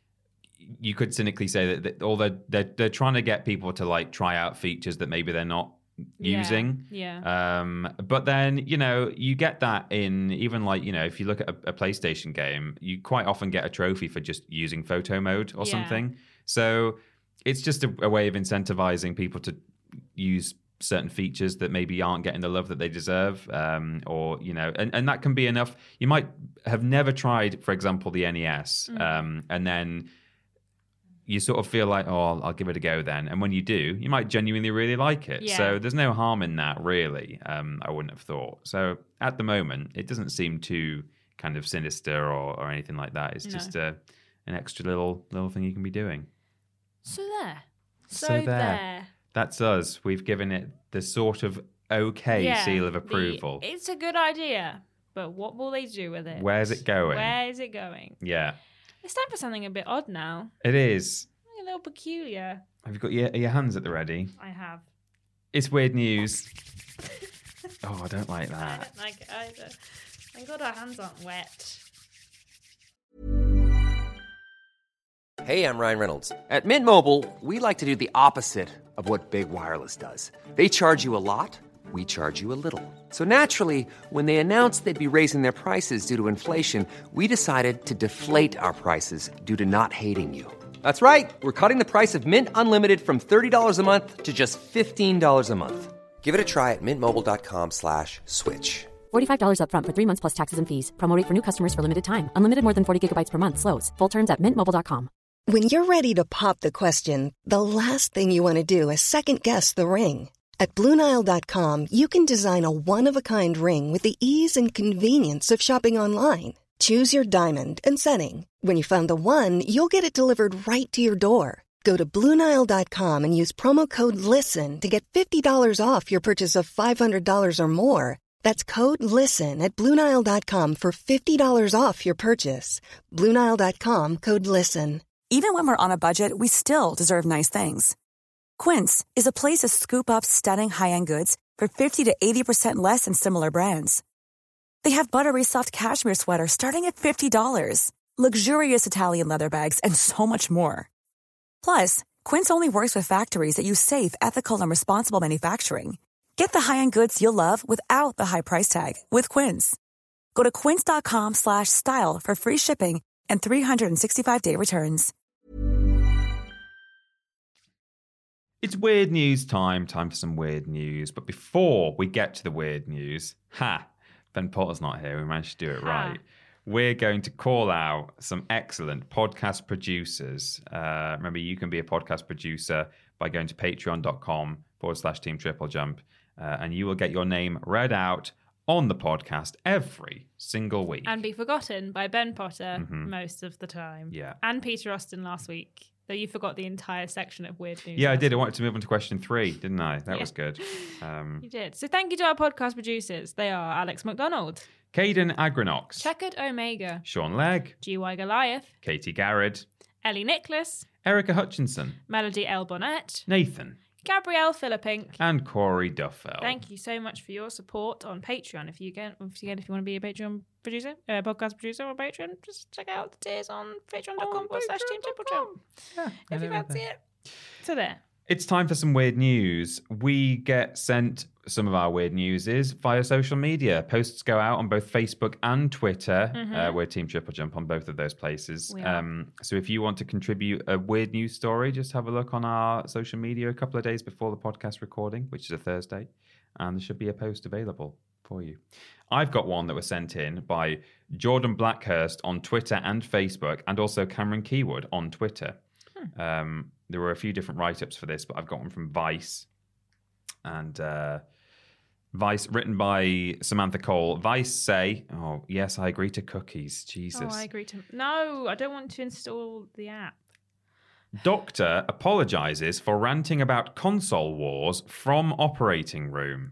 you could cynically say that, that all they're, they're, they're trying to get people to like try out features that maybe they're not yeah. using. Yeah. Um, but then, you know, you get that in even like, you know, if you look at a, a PlayStation game, you quite often get a trophy for just using photo mode or yeah. something. So it's just a, a way of incentivizing people to use certain features that maybe aren't getting the love that they deserve, um, or, you know, and, and that can be enough. You might have never tried, for example, the N E S, mm. um, and then you sort of feel like, oh, I'll, I'll give it a go then. And when you do, you might genuinely really like it. Yeah. So there's no harm in that, really, um, I wouldn't have thought. So at the moment, it doesn't seem too kind of sinister or, or anything like that. It's No. just a, an extra little little thing you can be doing. So there. So, So there. there. That's us. We've given it the sort of okay Yeah, seal of the- approval. it's a good idea, but what will they do with it? Where's it going? Where is it going? Yeah, It's time for something a bit odd now. it is. A little peculiar. Have you got your, your hands at the ready? I have. It's weird news. Oh, I don't like I that. don't like it either. Thank God our hands aren't wet. Hey, I'm Ryan Reynolds. At Mint Mobile, we like to do the opposite of what Big Wireless does. They charge you a lot, we charge you a little. So naturally, when they announced they'd be raising their prices due to inflation, we decided to deflate our prices due to not hating you. That's right. We're cutting the price of Mint Unlimited from thirty dollars a month to just fifteen dollars a month. Give it a try at mintmobile.com slash switch. forty-five dollars up front for three months plus taxes and fees. Promo rate for new customers for limited time. Unlimited more than forty gigabytes per month. Slows full terms at mint mobile dot com. When you're ready to pop the question, the last thing you want to do is second-guess the ring. At Blue Nile dot com, you can design a one-of-a-kind ring with the ease and convenience of shopping online. Choose your diamond and setting. When you find the one, you'll get it delivered right to your door. Go to Blue Nile dot com and use promo code LISTEN to get fifty dollars off your purchase of five hundred dollars or more. That's code LISTEN at Blue Nile dot com for fifty dollars off your purchase. Blue Nile dot com, code LISTEN. Even when we're on a budget, we still deserve nice things. Quince is a place to scoop up stunning high-end goods for fifty to eighty percent less than similar brands. They have buttery soft cashmere sweaters starting at fifty dollars, luxurious Italian leather bags, and so much more. Plus, Quince only works with factories that use safe, ethical, and responsible manufacturing. Get the high-end goods you'll love without the high price tag with Quince. Go to quince.com slash style for free shipping and three sixty-five day returns. It's weird news time. Time for some weird news. But before we get to the weird news, ha, Ben Potter's not here. We managed to do it Ha. right. We're going to call out some excellent podcast producers. Uh, remember, you can be a podcast producer by going to patreon.com forward slash team triple jump. Uh, and you will get your name read out on the podcast every single week. And be forgotten by Ben Potter Mhm. most of the time. Yeah. And Peter Austin last week. Though you forgot the entire section of weird news. Yeah, I last did. I week. wanted to move on to question three, didn't I? That Yeah. was good. Um, You did. So thank you to our podcast producers. They are Alex McDonald, Caden Agranox, Checkered Omega, Sean Legg, G Y Goliath, Katie Garrett, Ellie Nicholas, Erica Hutchinson, Melody L. Bonnet, Nathan, Gabrielle Philippink. and Corey Duffel. Thank you so much for your support on Patreon. If you get, if you, get, if you want to be a Patreon producer, uh, podcast producer on Patreon, just check out the tiers on patreon.com forward slash team triple jump. Yeah, If you fancy it. So there. It's time for some weird news. We get sent some of our weird newses via social media. Posts go out on both Facebook and Twitter. Mhm. Uh, we're Team Triple Jump on both of those places. We are. Um, so if you want to contribute a weird news story, just have a look on our social media a couple of days before the podcast recording, which is a Thursday, and there should be a post available for you. I've got one that was sent in by Jordan Blackhurst on Twitter and Facebook, and also Cameron Keywood on Twitter. Hmm. Um, there were a few different write-ups for this, but I've got one from Vice. And uh, Vice, written by Samantha Cole. Vice say, oh, yes, I agree to cookies. Jesus. Oh, I agree to. No, I don't want to install the app. Doctor apologizes for ranting about console wars from operating room.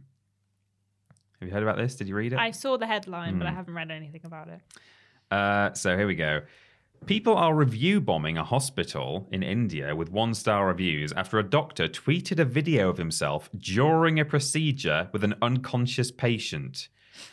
Have you heard about this? Did you read it? I saw the headline, but I Hmm. haven't read anything about it. Uh, so here we go. People are review bombing a hospital in India with one-star reviews after a doctor tweeted a video of himself during a procedure with an unconscious patient.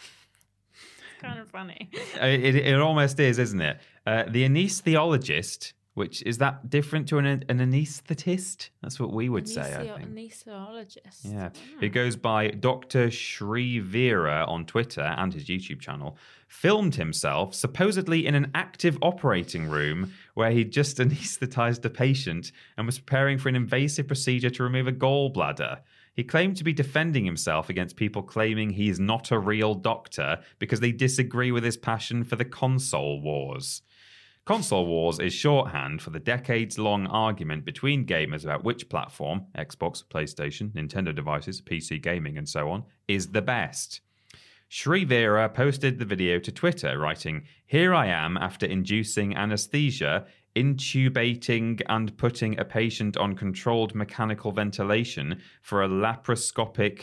It's kind of funny. Uh, It, it almost is, isn't it? Uh, the anesthesiologist, which is that different to an, an anesthetist? That's what we would say, I Anesthesi- think. Anesthesiologist. Yeah. Hmm. It goes by Doctor Shri Veera on Twitter and his YouTube channel. Filmed himself supposedly in an active operating room where he'd just anesthetized a patient and was preparing for an invasive procedure to remove a gallbladder. He claimed to be defending himself against people claiming he is not a real doctor because they disagree with his passion for the console wars. Console wars is shorthand for the decades-long argument between gamers about which platform, Xbox, PlayStation, Nintendo devices, P C gaming, and so on, is the best. Shri Vera posted the video to Twitter, writing, "Here I am after inducing anesthesia, intubating and putting a patient on controlled mechanical ventilation for a laparoscopic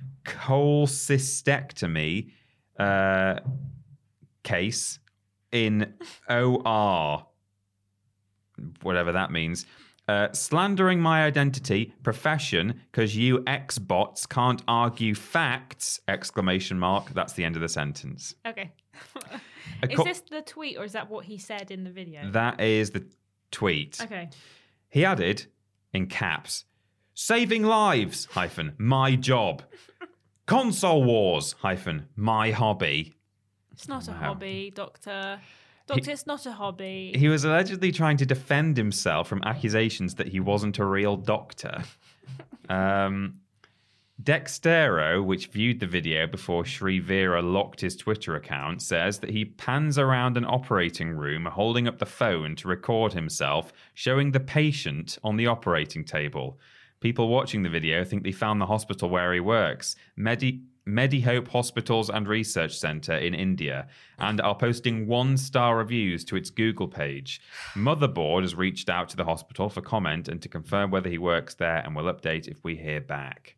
cholecystectomy uh, case in O R," whatever that means. Uh, slandering my identity, profession, because you X-bots can't argue facts, exclamation mark. That's the end of the sentence. Okay. A is co- this the tweet or is that what he said in the video? That is the tweet. Okay. He added, in caps, "Saving lives, hyphen, my job. Console wars, hyphen, my hobby." It's not a Wow. hobby, Doctor. Doctor, He- it's not a hobby. He was allegedly trying to defend himself from accusations that he wasn't a real doctor. um, Dextero, which viewed the video before Shri Vera locked his Twitter account, says that he pans around an operating room holding up the phone to record himself, showing the patient on the operating table. People watching the video think they found the hospital where he works, Medi- MediHope Hospitals and Research Centre in India, and are posting one-star reviews to its Google page. Motherboard has reached out to the hospital for comment and to confirm whether he works there, and will update if we hear back.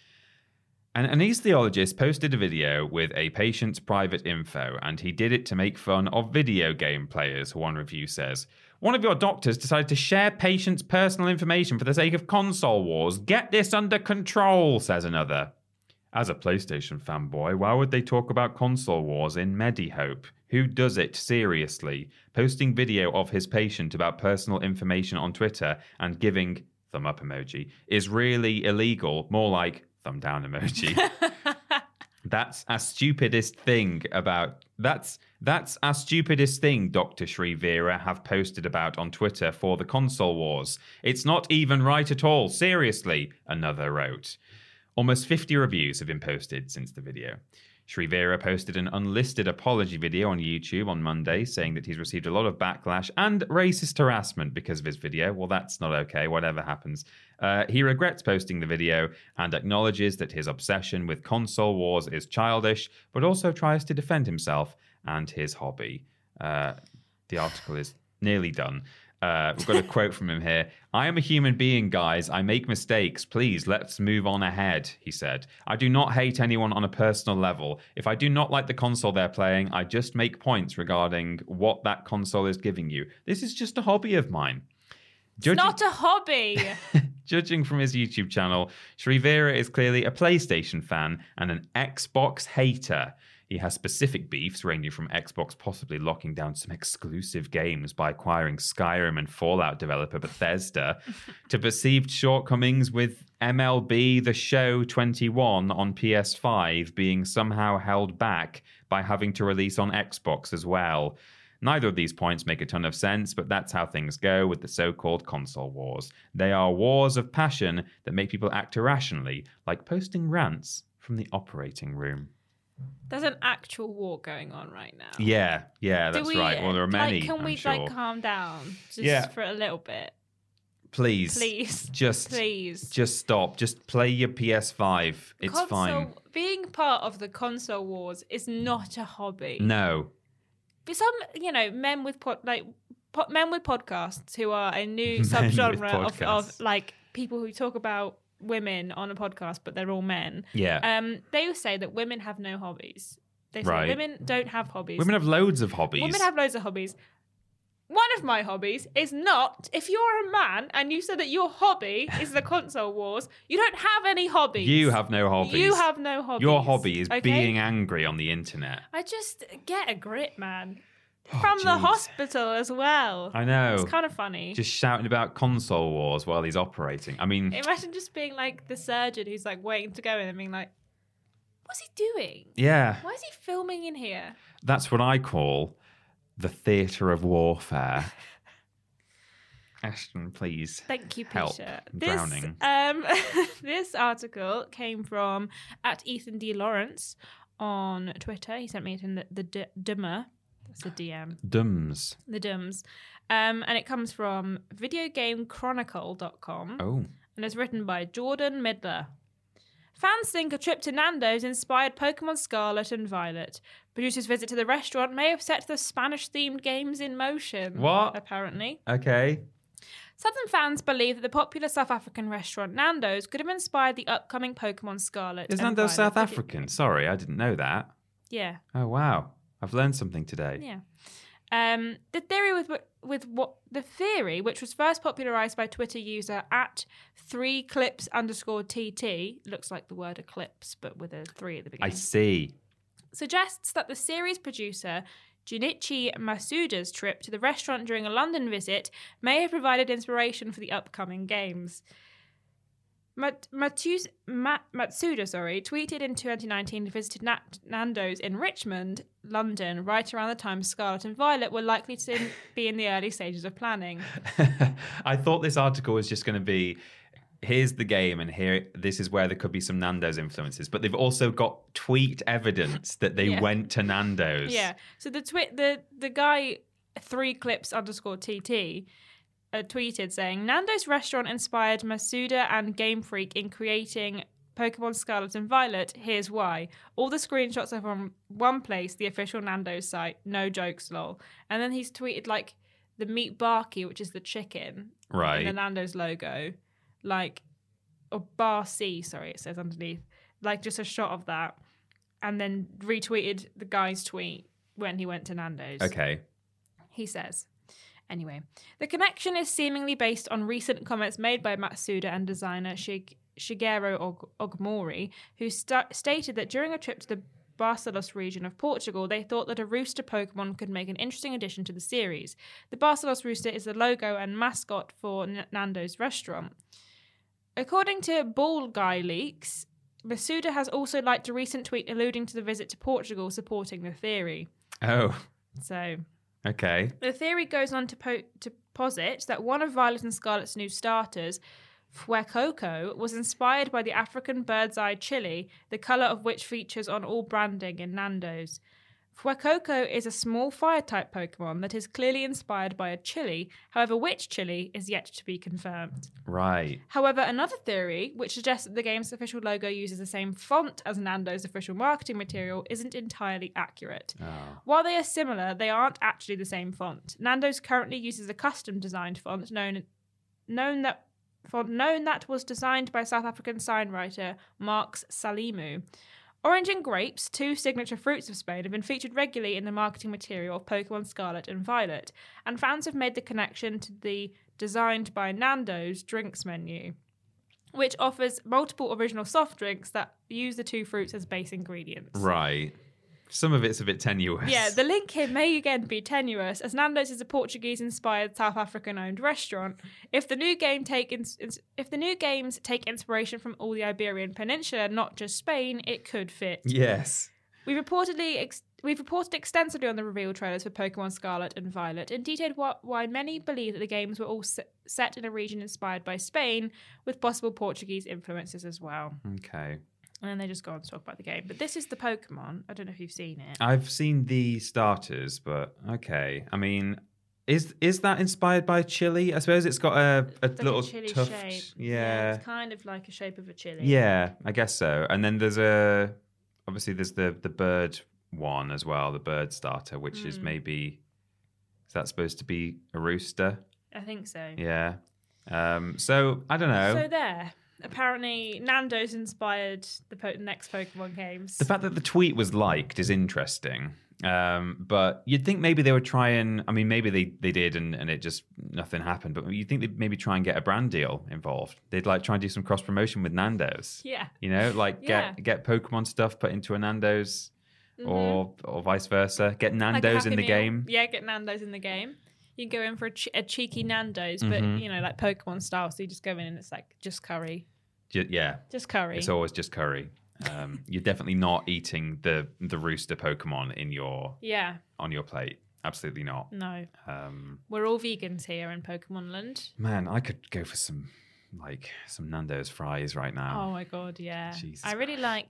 An anesthesiologist posted a video with a patient's private info, and he did it to make fun of video game players, one review says. "One of your doctors decided to share patients' personal information for the sake of console wars. Get this under control," says another. As a PlayStation fanboy, why would they talk about console wars in MediHope? Who does it seriously? Posting video of his patient about personal information on Twitter and giving thumb up emoji is really illegal, more like thumb down emoji. That's a stupidest thing about that's that's a stupidest thing Doctor Shri Vera have posted about on Twitter for the console wars. It's not even right at all, seriously, another wrote. Almost fifty reviews have been posted since the video. Shri Vera posted an unlisted apology video on YouTube on Monday, saying that he's received a lot of backlash and racist harassment because of his video. Well, that's not okay, whatever happens. Uh, he regrets posting the video and acknowledges that his obsession with console wars is childish, but also tries to defend himself and his hobby. Uh, the article is nearly done. Uh, we've got a quote from him here. "I am a human being, guys. I make mistakes. Please, let's move on ahead," he said. "I do not hate anyone on a personal level. If I do not like the console they're playing, I just make points regarding what that console is giving you. This is just a hobby of mine." It's not a hobby. Judging from his YouTube channel, Shri Vera is clearly a PlayStation fan and an Xbox hater. He has specific beefs ranging from Xbox possibly locking down some exclusive games by acquiring Skyrim and Fallout developer Bethesda, to perceived shortcomings with M L B The Show twenty-one on P S five being somehow held back by having to release on Xbox as well. Neither of these points make a ton of sense, but that's how things go with the so-called console wars. They are wars of passion that make people act irrationally, like posting rants from the operating room. There's an actual war going on right now. Yeah, yeah, that's Do we, right. Well, there are many, Like, can I'm we sure. like calm down just Yeah. for a little bit? Please. Please. Just, Please. just stop. Just play your P S five. It's console, fine. Being part of the console wars is not a hobby. No. But some, you know, men with pod, like po- men with podcasts who are a new Men with subgenre of, podcasts. of like people who talk about women on a podcast, but they're all men. Yeah. Um, they will say that women have no hobbies. They say Right. women don't have hobbies. Women have loads of hobbies. Women have loads of hobbies. One of my hobbies is not, if you're a man and you said that your hobby is the console wars, you don't have any hobbies. You have no hobbies. You have no hobbies. Your hobby is okay? being angry on the internet. I just get a grip, man. Oh, From the jeez. hospital as well. I know. It's kind of funny. Just shouting about console wars while he's operating. I mean, Imagine just being like the surgeon who's like waiting to go in and being like, what's he doing? yeah, Why is he filming in here? that's what I call the theatre of warfare. Ashton, please. Thank you, help. Peter. I'm This, drowning. um, this article came from at Ethan D. Lawrence on Twitter. He sent me it in the, the D- dimmer. It's a D M. Dums. The Dums. Um, and it comes from video game chronicle dot com. Oh. And it's written by Jordan Midler. Fans think a trip to Nando's inspired Pokemon Scarlet and Violet. Producers' visit to the restaurant may have set the Spanish-themed games in motion. What? Apparently. Okay. Southern fans believe that the popular South African restaurant Nando's could have inspired the upcoming Pokemon Scarlet Is and Nando's Violet. South African? Sorry, I didn't know that. Yeah. Oh, wow. I've learned something today. Yeah. Um, the theory with with what the theory, which was first popularized by Twitter user at three clips underscore tt, looks like the word eclipse but with a three at the I beginning. see. Suggests that the series producer Junichi Masuda's trip to the restaurant during a London visit may have provided inspiration for the upcoming games. Mat- Matus- Ma- Matsuda, sorry, tweeted in twenty nineteen he visited Nat- Nando's in Richmond, London, right around the time Scarlet and Violet were likely to be in the early stages of planning. I thought this article was just going to be, here's the game and here, this is where there could be some Nando's influences. But they've also got tweet evidence that they Yeah. went to Nando's. Yeah. So the tweet, the the guy three clips underscore tt uh, tweeted saying Nando's restaurant inspired Masuda and Game Freak in creating Pokemon Scarlet and Violet. Here's why. All the screenshots are from one place, the official Nando's site. No jokes, lol. And then he's tweeted like the Meat Barky, which is the chicken, Right. and the Nando's logo, like or Bar C, sorry, it says underneath, like just a shot of that, and then retweeted the guy's tweet when he went to Nando's. Okay. He says, anyway, the connection is seemingly based on recent comments made by Matsuda and designer Shig- Shigeru Og- Ogmori, who st- stated that during a trip to the Barcelos region of Portugal, they thought that a rooster Pokemon could make an interesting addition to the series. The Barcelos rooster is the logo and mascot for N- Nando's restaurant. According to Ball Guy Leaks, Masuda has also liked a recent tweet alluding to the visit to Portugal supporting the theory. Oh, So okay. the theory goes on to, po- to posit that one of Violet and Scarlet's new starters, Fuecoco, was inspired by the African bird's eye chili, the colour of which features on all branding in Nando's. Fuecoco is a small fire-type Pokemon that is clearly inspired by a chili, however which chili is yet to be confirmed. Right. However, another theory, which suggests that the game's official logo uses the same font as Nando's official marketing material, isn't entirely accurate. Oh. While they are similar, they aren't actually the same font. Nando's currently uses a custom-designed font known, known that font known that was designed by South African sign writer Marx Salimu. Orange and grapes, two signature fruits of Spain, have been featured regularly in the marketing material of Pokemon Scarlet and Violet, and fans have made the connection to the designed by Nando's drinks menu, which offers multiple original soft drinks that use the two fruits as base ingredients. Right. Some of it's a bit tenuous. Yeah, the link here may again be tenuous, as Nando's is a Portuguese-inspired South African-owned restaurant. If the new game take ins- ins- if the new games take inspiration from all the Iberian Peninsula, not just Spain, it could fit. Yes. We reportedly ex- we've reported extensively on the reveal trailers for Pokemon Scarlet and Violet, and detailed what, why many believe that the games were all se- set in a region inspired by Spain, with possible Portuguese influences as well. Okay. And then they just go on to talk about the game. But this is the Pokemon. I don't know if you've seen it. I've seen the starters, but okay. I mean, is is that inspired by chili? I suppose it's got a, a It's like little a chili tuft. shape. Yeah. It's kind of like a shape of a chili. Yeah, I guess so. And then there's a obviously there's the the bird one as well, the bird starter, which Hmm. is maybe is that supposed to be a rooster? I think so. Yeah. Um. So I don't know. So there. Apparently, Nando's inspired the po- next Pokemon games. The fact that the tweet was liked is interesting. Um, but you'd think maybe they would try and, I mean, maybe they, they did and, and it just, nothing happened. But you'd think they'd maybe try and get a brand deal involved. They'd like try and do some cross promotion with Nando's. Yeah. You know, like Yeah. get get Pokemon stuff put into a Nando's Mhm. or or vice versa. Get Like a Nando's in Happy the Meal. game. Yeah, get Nando's in the game. You can go in for a, che- a cheeky Nando's, but, Mhm. you know, like Pokemon style. So you just go in and it's like just curry. Ju- yeah. Just curry. It's always just curry. Um, you're definitely not eating the the rooster Pokemon in your Yeah. on your plate. Absolutely not. No. Um, We're all vegans here in Pokemon Land. Man, I could go for some like some Nando's fries right now. Oh my god, yeah. Jesus I really like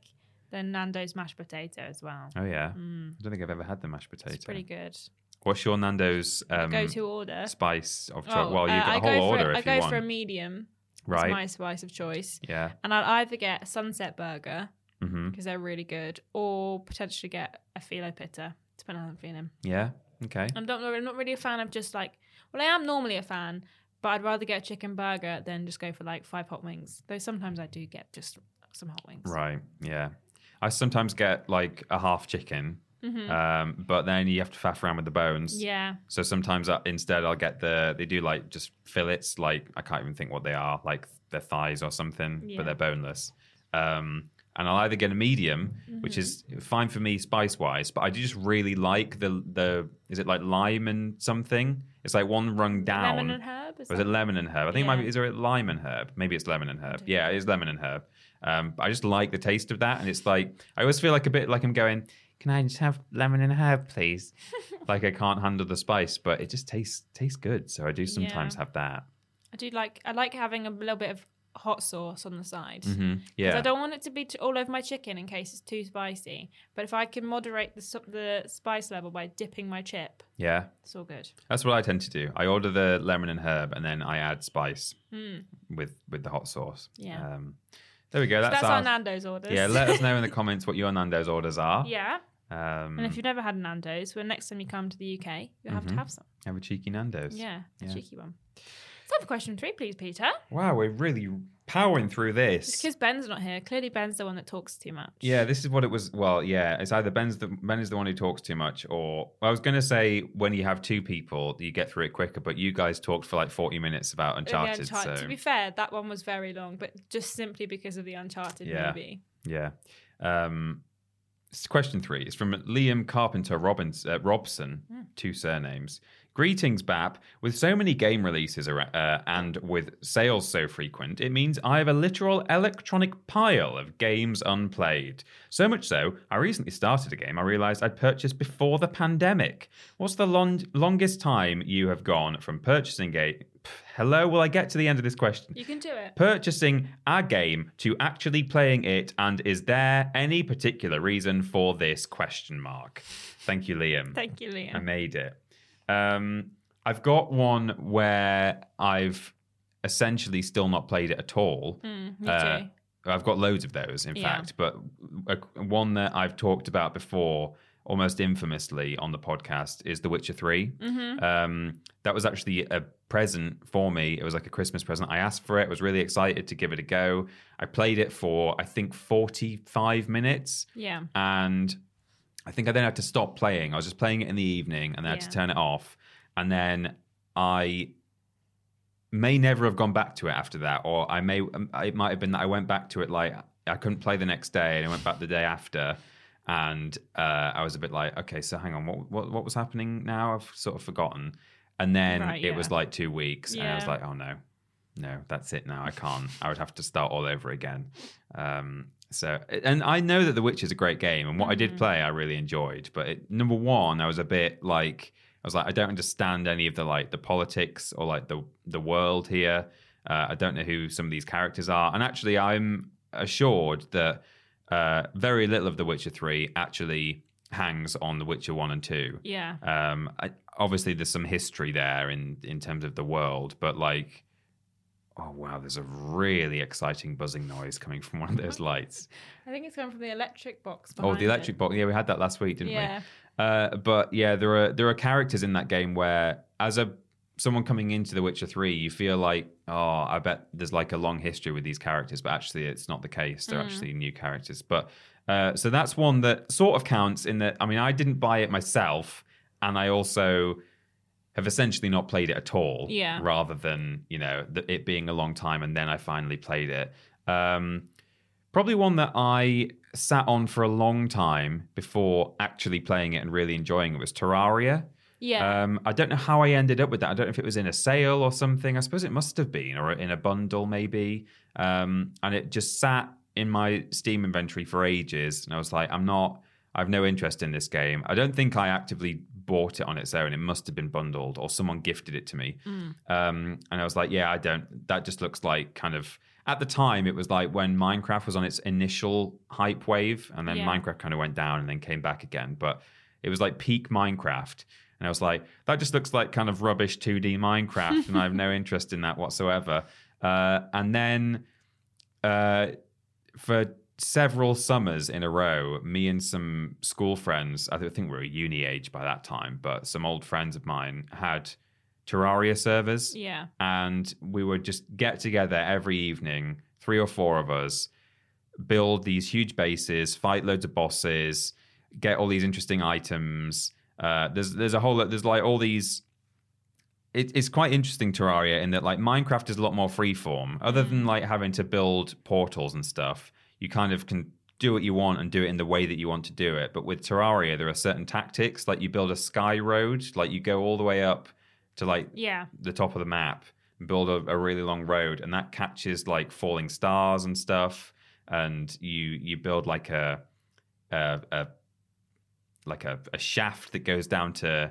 Then Nando's mashed potato as well. Oh yeah, mm. I don't think I've ever had the mashed potato. It's pretty good. What's your Nando's um, go-to order? Spice of choice? Oh, well, you've got uh, a whole order a, if I you go want. for a medium. Right. That's my spice of choice. Yeah. And I'll either get a Sunset Burger because mm-hmm. they're really good, or potentially get a Philo Pitta, depending on how I'm feeling. Yeah. Okay. I'm not, I'm not really a fan of just like. Well, I am normally a fan, but I'd rather get a chicken burger than just go for like five hot wings. Though sometimes I do get just some hot wings. Right. Yeah. I sometimes get like a half chicken, mm-hmm. um, but then you have to faff around with the bones. Yeah. So sometimes I, instead I'll get the, they do like just fillets, like I can't even think what they are, like their thighs or something, yeah. but they're boneless. Um, and I'll either get a medium, mm-hmm. which is fine for me spice-wise, but I do just really like the, the is it like lime and something? It's like one rung down. Lemon and herb? Is, or is it lemon and herb? I think yeah. it might be, is there a lime and herb? Maybe it's lemon and herb. Yeah, it is lemon and herb. Um, but I just like the taste of that. And it's like, I always feel like a bit like I'm going, can I just have lemon and herb, please? Like I can't handle the spice, but it just tastes tastes good. So I do sometimes yeah. have that. I do like, I like having a little bit of hot sauce on the side. Mm-hmm. Yeah. I don't want it to be t- all over my chicken in case it's too spicy. But if I can moderate the the spice level by dipping my chip, yeah, it's all good. That's what I tend to do. I order the lemon and herb, and then I add spice mm. with with the hot sauce. Yeah. Um, there we go. That's, so that's our, our Nando's orders. Yeah. Let us know in the comments what your Nando's orders are. Yeah. Um, and if you've never had a Nando's, well, next time you come to the U K, you'll have mm-hmm. to have some. Have a cheeky Nando's. Yeah, a yeah. cheeky one. Time for question three, please, Peter. Wow, we're really powering through this. It's because Ben's not here. Clearly, Ben's the one that talks too much. Yeah, this is what it was. Well, yeah, it's either Ben's the Ben is the one who talks too much, or I was going to say when you have two people, you get through it quicker. But you guys talked for like forty minutes about Uncharted. Uncharted. So. To be fair, that one was very long, but just simply because of the Uncharted yeah. movie. Yeah. Um, question three is from Liam Carpenter Robbins, uh, Robson, mm. two surnames. Greetings, B A P. With so many game releases uh, and with sales so frequent, it means I have a literal electronic pile of games unplayed. So much so, I recently started a game I realised I'd purchased before the pandemic. What's the long- longest time you have gone from purchasing a... Hello, will I get to the end of this question? You can do it. Purchasing a game to actually playing it, and is there any particular reason for this question mark? Thank you, Liam. Thank you, Liam. I made it. Um, I've got one where I've essentially still not played it at all. Mm, me uh, too. I've got loads of those, in yeah. fact, but a, one that I've talked about before, almost infamously on the podcast, is The Witcher three. Mm-hmm. Um, that was actually a present for me. It was like a Christmas present. I asked for it. I was really excited to give it a go. I played it for, I think, forty-five minutes. Yeah. And I think I then had to stop playing. I was just playing it in the evening and then I had yeah. to turn it off. And then I may never have gone back to it after that. Or I may, it might have been that I went back to it like I couldn't play the next day and I went back the day after. And uh, I was a bit like, okay, so hang on, what, what what was happening now? I've sort of forgotten. And then right, it yeah. was like two weeks. Yeah. And I was like, oh no, no, that's it now. I can't. I would have to start all over again. Um, so, and I know that The Witcher is a great game. And what mm-hmm. I did play, I really enjoyed. But it, number one, I was a bit like, I was like, I don't understand any of the like the politics or like the, the world here. Uh, I don't know who some of these characters are. And actually, I'm assured that Uh, very little of The Witcher three actually hangs on The Witcher one and two. Yeah. Um, I, obviously, there's some history there in, in terms of the world, but like, oh wow, there's a really exciting buzzing noise coming from one of those lights. I think it's coming from the electric box. Oh, the electric it. box. Yeah, we had that last week, didn't yeah. we? Uh, but yeah, there are there are characters in that game where, as a someone coming into The Witcher three, you feel like, oh, I bet there's like a long history with these characters, but actually it's not the case. They're mm. actually new characters. But uh, so that's one that sort of counts in that, I mean, I didn't buy it myself, and I also have essentially not played it at all, yeah. rather than, you know, the, it being a long time and then I finally played it. Um, probably one that I sat on for a long time before actually playing it and really enjoying it was Terraria. Yeah. Um, I don't know how I ended up with that. I don't know if it was in a sale or something. I suppose it must have been, or in a bundle maybe. Um, and it just sat in my Steam inventory for ages. And I was like, I'm not, I have no interest in this game. I don't think I actively bought it on its own. It must have been bundled or someone gifted it to me. Mm. Um, and I was like, yeah, I don't, that just looks like kind of at the time, it was like when Minecraft was on its initial hype wave, and then Yeah. Minecraft kind of went down and then came back again. But it was like peak Minecraft. And I was like, that just looks like kind of rubbish two D Minecraft, and I have no interest in that whatsoever. Uh, and then uh, for several summers in a row, me and some school friends, I think we were uni age by that time, but some old friends of mine had Terraria servers. Yeah. And we would just get together every evening, three or four of us, build these huge bases, fight loads of bosses, get all these interesting items. Uh, there's there's a whole there's like all these. It, it's quite interesting, Terraria, in that like Minecraft is a lot more freeform. Other than like having to build portals and stuff, you kind of can do what you want and do it in the way that you want to do it. But with Terraria, there are certain tactics, like you build a sky road, like you go all the way up to like Yeah. the top of the map, build a, a really long road, and that catches like falling stars and stuff. And you you build like a a, a like a, a shaft that goes down to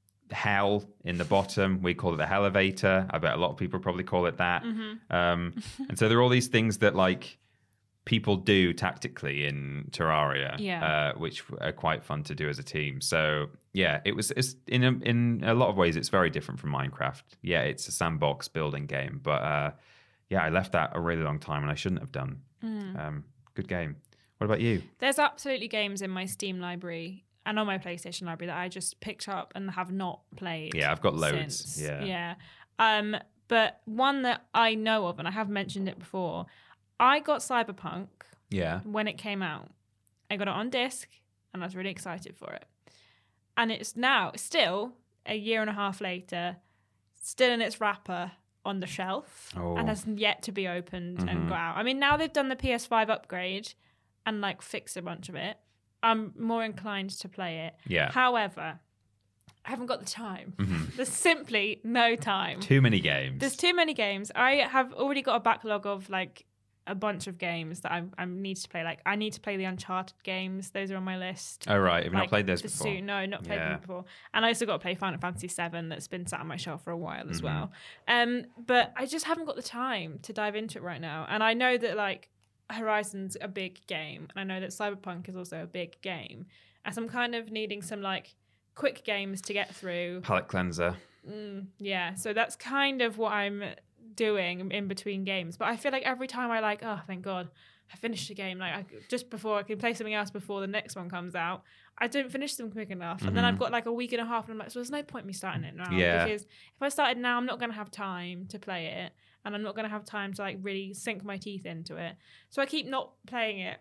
hell in the bottom. We call it the Hellevator. I bet a lot of people probably call it that. Mm-hmm. Um, and so there are all these things that like people do tactically in Terraria, Yeah. uh, which are quite fun to do as a team. So yeah, it was it's, in a, in a lot of ways it's very different from Minecraft. Yeah, it's a sandbox building game, but uh, yeah, I left that a really long time and I shouldn't have done. Mm. Um, good game. What about you? There's absolutely games in my Steam library and on my PlayStation library that I just picked up and have not played. Yeah, I've got loads. Since. Yeah. Yeah. Um, but one that I know of, and I have mentioned it before, I got Cyberpunk Yeah. when it came out. I got it on disc and I was really excited for it. And it's now still a year and a half later, still in its wrapper on the shelf Oh. and has yet to be opened Mhm. and got out. I mean, now they've done the P S five upgrade and like fixed a bunch of it. I'm more inclined to play it. Yeah. However, I haven't got the time. Mhm. There's simply no time. Too many games. There's too many games. I have already got a backlog of like a bunch of games that I, I need to play. Like I need to play the Uncharted games. Those are on my list. Oh, right. Have you Like, not played those the before? Suit, no, not played Yeah. them before. And I also got to play Final Fantasy seven that's been sat on my shelf for a while as Mhm. well. Um, but I just haven't got the time to dive into it right now. And I know that like Horizon's a big game, and I know that Cyberpunk is also a big game. As I'm kind of needing some like quick games to get through. Palette cleanser. Mm, yeah, so that's kind of what I'm doing in between games. But I feel like every time I like, oh, thank God, I finished a game. Like I, just before I can play something else before the next one comes out, I don't finish them quick enough, and then Mhm. I've got like a week and a half, and I'm like, so there's no point me starting it now Yeah. because if I started now, I'm not going to have time to play it, and I'm not going to have time to like really sink my teeth into it. So I keep not playing it.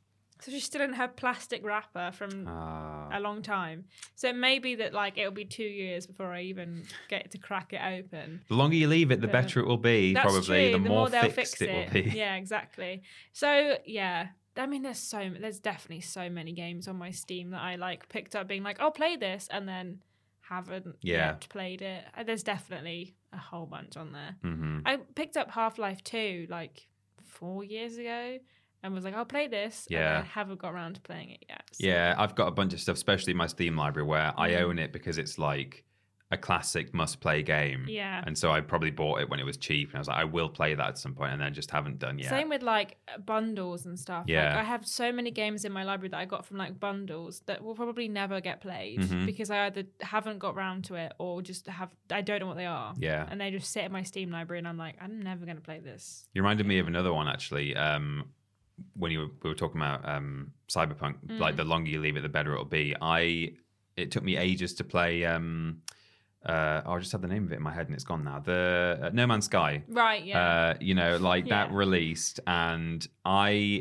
So she's still in her plastic wrapper from Ah. a long time. So it may be that like it'll be two years before I even get to crack it open. The longer you leave it, the But better it will be, That's probably. true. The, more, they'll fixed fix it, it. will be. Yeah, exactly. So yeah, I mean, there's so there's definitely so many games on my Steam that I like picked up, being like, I'll play this, and then haven't Yeah. yet played it. Uh, There's definitely a whole bunch on there. Mhm. I picked up Half-Life two like four years ago. And was like, I'll play this. Yeah. And I haven't got around to playing it yet. So- Yeah, I've got a bunch of stuff, especially my Steam library, where I Mm. own it because it's like a classic must-play game. Yeah. And so I probably bought it when it was cheap, and I was like, I will play that at some point, and then just haven't done yet. Same with like bundles and stuff. Yeah. Like, I have so many games in my library that I got from like bundles that will probably never get played Mhm. because I either haven't got round to it or just have I don't know what they are. Yeah. And they just sit in my Steam library, and I'm like, I'm never going to play this. You reminded me of another one, actually. Um, when you were, we were talking about um, Cyberpunk, Mm. like the longer you leave it, the better it'll be. I it took me ages to play. Um, uh, oh, I just had the name of it in my head, and it's gone now. The uh, No Man's Sky. Right. Yeah. Uh, you know, like that Yeah. released, and I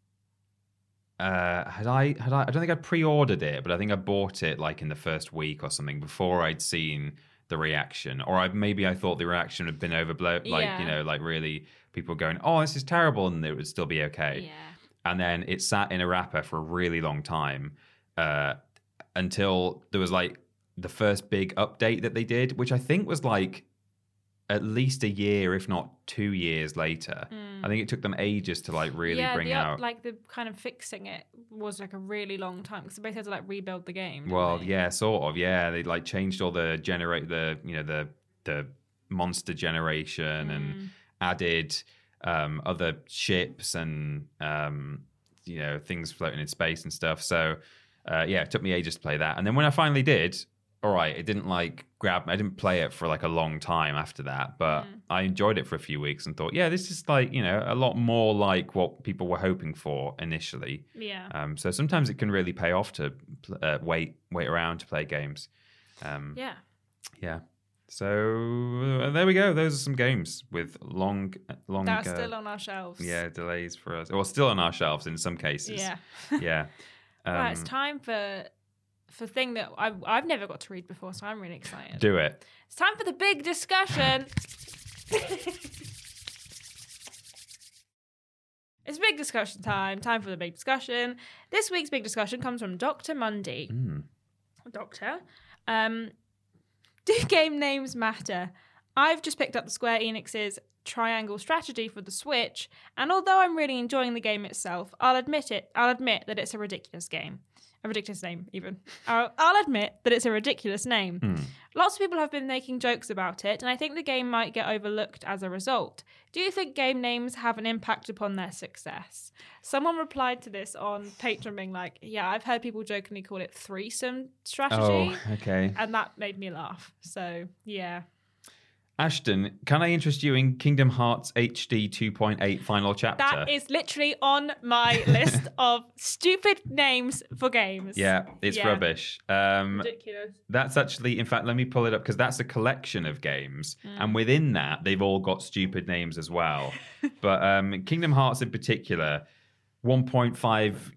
uh, had I had I. I don't think I pre-ordered it, but I think I bought it like in the first week or something before I'd seen the reaction, or I maybe I thought the reaction had been overblown, like Yeah. you know, like really people going, "Oh, this is terrible," and it would still be okay. yeah. And then it sat in a wrapper for a really long time uh, until there was like the first big update that they did, which I think was like at least a year, if not two years later. I think it took them ages to like really yeah, bring the up- out. like the kind of fixing it was like a really long time because they basically had to like rebuild the game. didn't Well, they? yeah, sort of. Yeah, they like changed all the generate the you know the the monster generation and Mm. added um, other ships and um, you know things floating in space and stuff. So uh, yeah, it took me ages to play that. And then when I finally did, all right, it didn't like grab me. I didn't play it for like a long time after that, but mm. I enjoyed it for a few weeks and thought, yeah, this is like, you know, a lot more like what people were hoping for initially. Yeah. Um, so sometimes it can really pay off to uh, wait, wait around to play games. Um, yeah. Yeah. So uh, there we go. Those are some games with long, long. That's uh, still on our shelves. Yeah, delays for us. Well, still on our shelves in some cases. Yeah. Yeah. Um, right, it's time for for thing that I've, I've never got to read before, so I'm really excited. Do it. It's time for the big discussion. It's big discussion time. Time for the big discussion. This week's big discussion comes from Doctor Mundy. Mm. Doctor, um, do game names matter? I've just picked up the Square Enix's Triangle Strategy for the Switch, and although I'm really enjoying the game itself, I'll admit it. I'll admit that it's a ridiculous game. A ridiculous name, even. I'll, I'll admit that it's a ridiculous name. Mm. Lots of people have been making jokes about it, and I think the game might get overlooked as a result. Do you think game names have an impact upon their success? Someone replied to this on Patreon being like, yeah, I've heard people jokingly call it threesome strategy. Oh, okay. And that made me laugh. So, yeah. Ashton, can I interest you in Kingdom Hearts H D two point eight Final Chapter? That is literally on my list of stupid names for games. Yeah, it's Yeah. rubbish. Um, Ridiculous. That's actually, in fact, let me pull it up because that's a collection of games. Mm. And within that, they've all got stupid names as well. But um, Kingdom Hearts in particular, one point five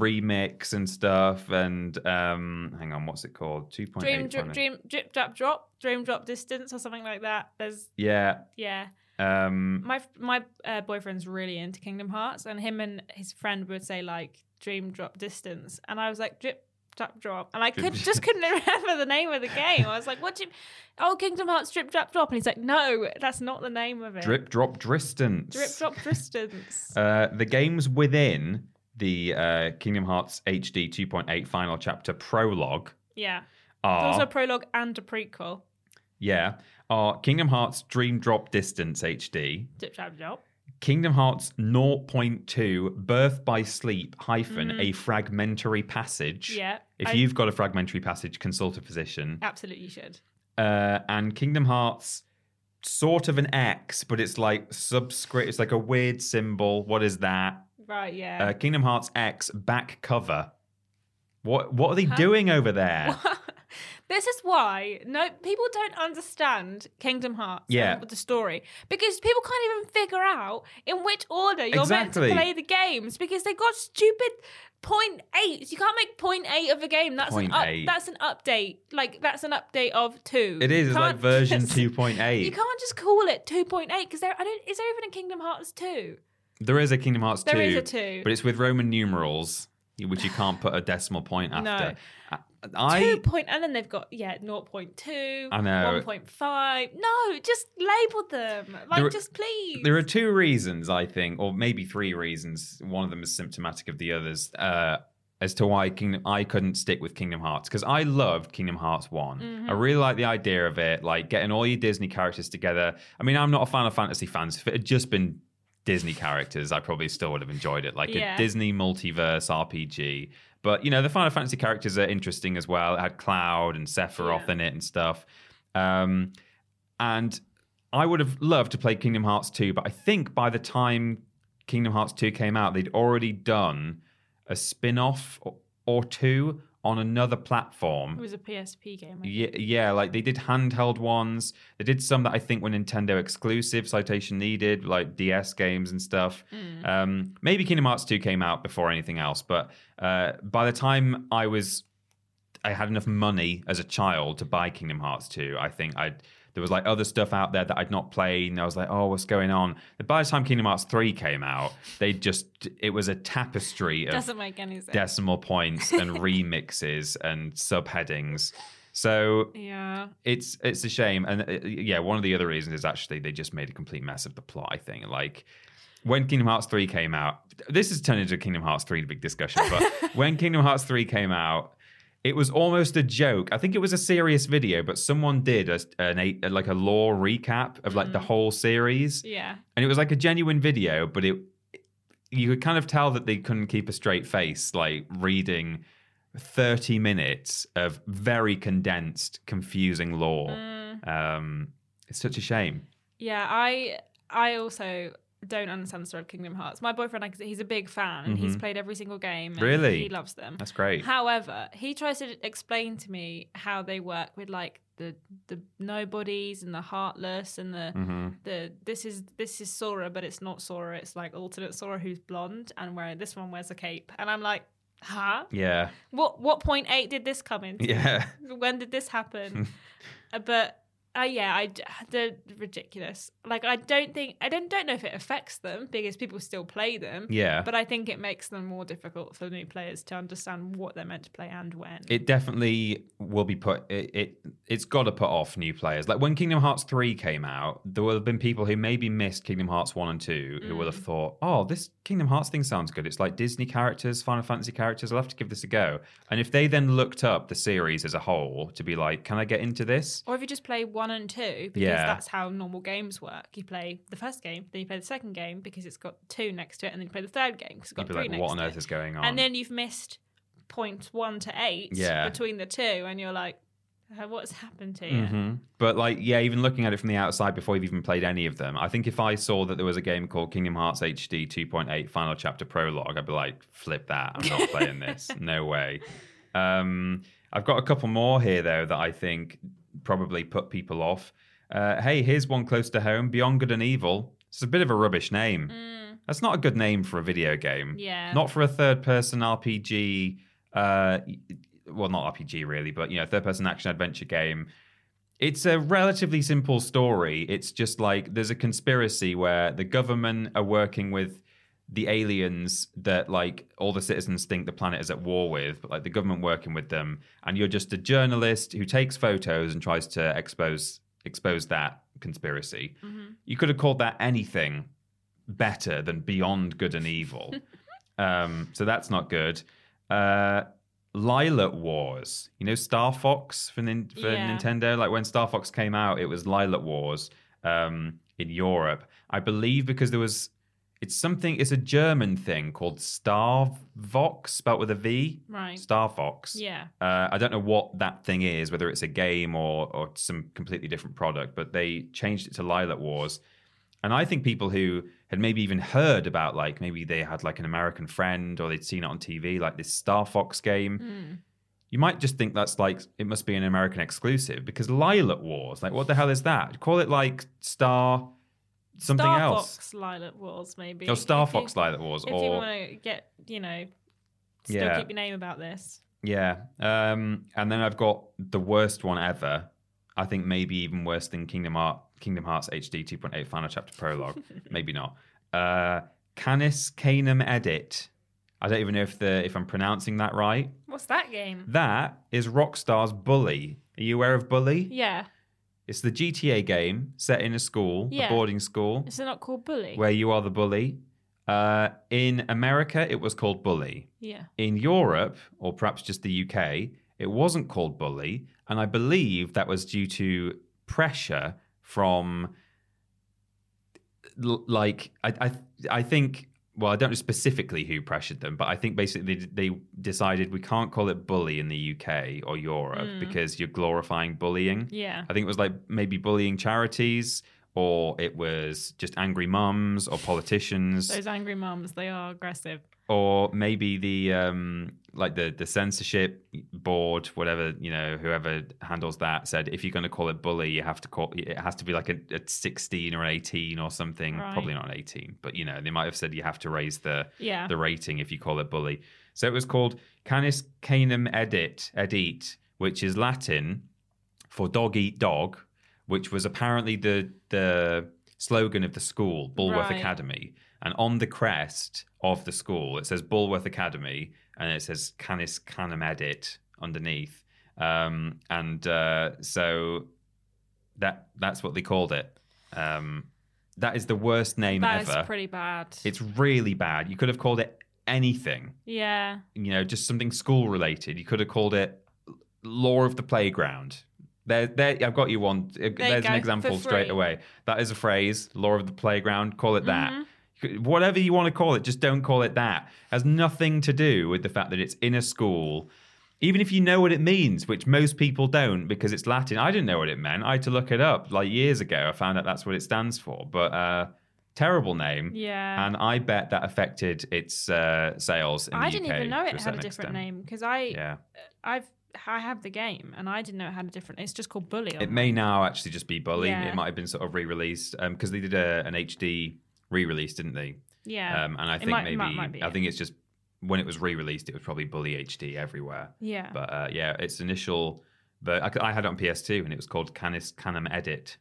remix and stuff. And um, hang on, what's it called? two point eight. Dream, drip, dream, drip, drop, drop, dream, drop, distance, or something like that. There's, Yeah. yeah. Um, My my uh, boyfriend's really into Kingdom Hearts, and him and his friend would say like dream, drop, distance, and I was like drip, drop, drop, and I could just couldn't remember the name of the game. I was like, what do you? Oh, Kingdom Hearts, drip, drop, drop, and he's like, no, that's not the name of it. Drip, drop, distance. Drip, drop, distance. Uh, the games within the uh, Kingdom Hearts H D two point eight Final Chapter prologue Yeah. are... There's also a prologue and a prequel. Yeah, are Kingdom Hearts Dream Drop Distance H D, Drip, drop, drop. Kingdom Hearts zero point two Birth by Sleep hyphen Mm. a fragmentary passage. Yeah. If I- you've got a fragmentary passage, consult a physician. Absolutely should. Uh, and Kingdom Hearts sort of an X, but it's like subscript. It's like a weird symbol. What is that? Right, yeah. Uh, Kingdom Hearts X back cover. What what are they Huh? doing over there? This is why no people don't understand Kingdom Hearts Yeah. and the story, because people can't even figure out in which order you're Exactly. meant to play the games, because they got stupid point eight. You can't make point eight of a game. That's Point an up, eight. that's an update. Like that's an update of two. It is. It's You like can't version just- two point You eight. can't just call it two point eight because there. I don't. Is there even a Kingdom Hearts two? There is a Kingdom Hearts There two. is a two. But it's with Roman numerals, which you can't put a decimal point after. No. I, I Two point, and then they've got yeah, zero point two, I know. one point five. No, just label them. Like, There are- just please. There are two reasons, I think, or maybe three reasons. One of them is symptomatic of the others, uh, as to why Kingdom I couldn't stick with Kingdom Hearts, because I loved Kingdom Hearts one. Mm-hmm. I really like the idea of it, like getting all your Disney characters together. I mean, I'm not a Final Fantasy fan, so if it had just been Disney characters, I probably still would have enjoyed it, like Yeah. a Disney multiverse R P G. But, you know, the Final Fantasy characters are interesting as well. It had Cloud and Sephiroth Yeah. in it and stuff. Um, and I would have loved to play Kingdom Hearts two, but I think by the time Kingdom Hearts two came out, they'd already done a spin-off or, or two on another platform. It was a P S P game. I think. Yeah, yeah, like they did handheld ones. They did some that I think were Nintendo exclusive, citation needed, like D S games and stuff. Mm. Um, maybe Kingdom Hearts two came out before anything else, but uh, by the time I was, I had enough money as a child to buy Kingdom Hearts two. I think I there was like other stuff out there that I'd not played, and I was like, oh, what's going on? But by the time Kingdom Hearts three came out, they just it was a tapestry of Doesn't make any sense. decimal points and remixes and subheadings. So Yeah. it's it's a shame. And uh, yeah, one of the other reasons is actually they just made a complete mess of the plot, I think. Like when Kingdom Hearts three came out, this has turned into a Kingdom Hearts three big discussion, but when Kingdom Hearts three came out, It was almost a joke. I think it was a serious video, but someone did a, an a, like a lore recap of like mm. the whole series. Yeah. And it was like a genuine video, but it you could kind of tell that they couldn't keep a straight face, like reading thirty minutes of very condensed, confusing lore. Mm. Um, it's such a shame. Yeah, I I also don't understand the story of Kingdom Hearts. My boyfriend, like, he's a big fan, and mm-hmm. he's played every single game. And really? He loves them. That's great. However, he tries to explain to me how they work with, like, the the nobodies and the heartless and the mm-hmm. the this is this is Sora, but it's not Sora. It's like alternate Sora who's blonde and wearing this one wears a cape. And I'm like, huh? Yeah. What what point eight did this come into? Yeah. When did this happen? uh, but. Uh, yeah, I, they're ridiculous. Like, I don't think, I don't, don't know if it affects them because people still play them. Yeah. But I think it makes them more difficult for new players to understand what they're meant to play and when. It definitely will be put, it, it, it's got to put off new players. Like, when Kingdom Hearts three came out, there would have been people who maybe missed Kingdom Hearts one and two who mm. would have thought, oh, this Kingdom Hearts thing sounds good. It's like Disney characters, Final Fantasy characters. I'll have to give this a go. And if they then looked up the series as a whole to be like, can I get into this? Or if you just play one and two, because yeah. that's how normal games work. You play the first game, then you play the second game because it's got two next to it, and then you play the third game because it's got You'd be three like, next what on to earth it. is going on? And then you've missed point one to eight yeah. between the two, and you're like, what's happened to you? Mm-hmm. But like, yeah, even looking at it from the outside before you've even played any of them, I think if I saw that there was a game called Kingdom Hearts H D two point eight Final Chapter Prologue, I'd be like, flip that. I'm not playing this. No way. Um, I've got a couple more here, though, that I think probably put people off. Uh, hey, here's one close to home, Beyond Good and Evil. It's a bit of a rubbish name. Mm. That's not a good name for a video game. Yeah. Not for a third-person R P G. Uh, well, not R P G really, but you know, third-person action-adventure game. It's a relatively simple story. It's just like there's a conspiracy where the government are working with the aliens that like all the citizens think the planet is at war with, but like the government working with them, and you're just a journalist who takes photos and tries to expose expose that conspiracy. Mm-hmm. You could have called that anything better than Beyond Good and Evil. um, so that's not good. Uh, Lylat Wars. You know Star Fox for, nin- for yeah. Nintendo? Like when Star Fox came out, it was Lylat Wars um, in Europe. I believe because there was It's something, it's a German thing called Starvox, spelled with a V. Right. Star Fox. Yeah. Uh, I don't know what that thing is, whether it's a game or, or some completely different product, but they changed it to Lylat Wars. And I think people who had maybe even heard about, like, maybe they had like an American friend or they'd seen it on T V, like this Star Fox game. Mm. You might just think that's like, it must be an American exclusive because Lylat Wars, like, what the hell is that? Call it like Star... something Star else. Star Fox Lylat Wars, maybe. Oh, Star if Fox you, Lylat Wars. If or... you want to get, you know, still yeah. keep your name about this. Yeah. Um, and then I've got the worst one ever. I think maybe even worse than Kingdom Hearts, Kingdom Hearts H D two point eight Final Chapter Prologue. Maybe not. Uh, Canis Canem Edit. I don't even know if the if I'm pronouncing that right. What's that game? That is Rockstar's Bully. Are you aware of Bully? Yeah. It's the G T A game set in a school, yeah. a boarding school. Is it not called Bully? Where you are the bully. Uh, in America, it was called Bully. Yeah. In Europe, or perhaps just the U K, it wasn't called Bully. And I believe that was due to pressure from, like, I, I, I think... Well, I don't know specifically who pressured them, but I think basically they, they decided we can't call it bully in the U K or Europe mm. because you're glorifying bullying. Yeah. I think it was like maybe bullying charities, or it was just angry mums or politicians. Those angry mums, they are aggressive. Or maybe the um, like the the censorship board, whatever, you know, whoever handles that said if you're going to call it bully, you have to call it has to be like a, a sixteen or an eighteen or something. Right. Probably not an eighteen, but you know, they might have said you have to raise the yeah. the rating if you call it bully. So it was called Canis Canem Edit Edit, which is Latin for dog eat dog, which was apparently the the slogan of the school, Bulworth right. Academy. And on the crest of the school, it says Bulworth Academy, and it says Canis Canem Edit underneath. Um, and uh, so that that's what they called it. Um, that is the worst name that ever. That is pretty bad. It's really bad. You could have called it anything. Yeah. You know, just something school related. You could have called it Law of the Playground. There, there. I've got you one. There's you an go, example for straight free. away. That is a phrase. Law of the Playground. Call it that. Mm-hmm. Whatever you want to call it, just don't call it that. It has nothing to do with the fact that it's in a school. Even if you know what it means, which most people don't because it's Latin. I didn't know what it meant. I had to look it up like years ago. I found out that's what it stands for. But uh, terrible name. Yeah. And I bet that affected its uh, sales in I the didn't U K even know to it had a certain different extent. name because I, Yeah. I've, I have the game and I didn't know it had a different. It's just called Bully. It may now actually just be Bully. Yeah. It might have been sort of re-released because they did a, an H D re-release, didn't they? Yeah. Um, and I It think might- maybe might- might be I it. think it's just when it was re-released, it was probably Bully H D everywhere. Yeah. But uh, yeah, its initial. But I, I had it on P S two, and it was called Canis Canem Edit.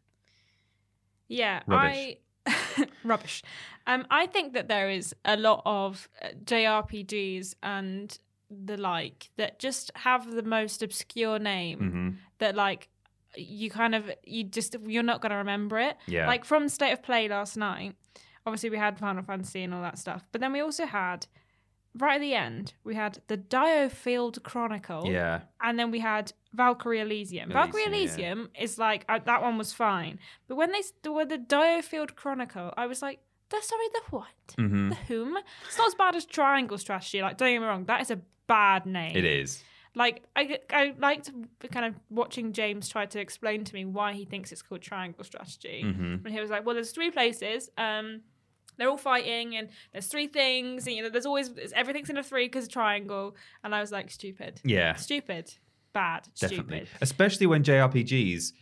Yeah, Rubbish. I rubbish. Um, I think that there is a lot of uh, J R P Gs and the like that just have the most obscure name Mm-hmm. that like you kind of you just you're not going to remember it. Yeah. Like from State of Play last night, obviously we had Final Fantasy and all that stuff, but then we also had right at the end we had the Diofield Chronicle. Yeah. And then we had Valkyrie Elysium. Valkyrie Elysium, Elysium is like, uh, that one was fine. But when they s- were the Diofield Chronicle, I was like, the, sorry, the what? Mm-hmm. The whom? It's not as bad as Triangle Strategy. Like, don't get me wrong, that is a bad name. It is. Like, I, I liked kind of watching James try to explain to me why he thinks it's called Triangle Strategy. Mm-hmm. And he was like, well, there's three places. Um, they're all fighting, and there's three things. And, you know, there's always everything's in a three because of triangle. And I was like, stupid, Yeah. stupid, bad, Definitely. stupid. Especially when J R P Gs,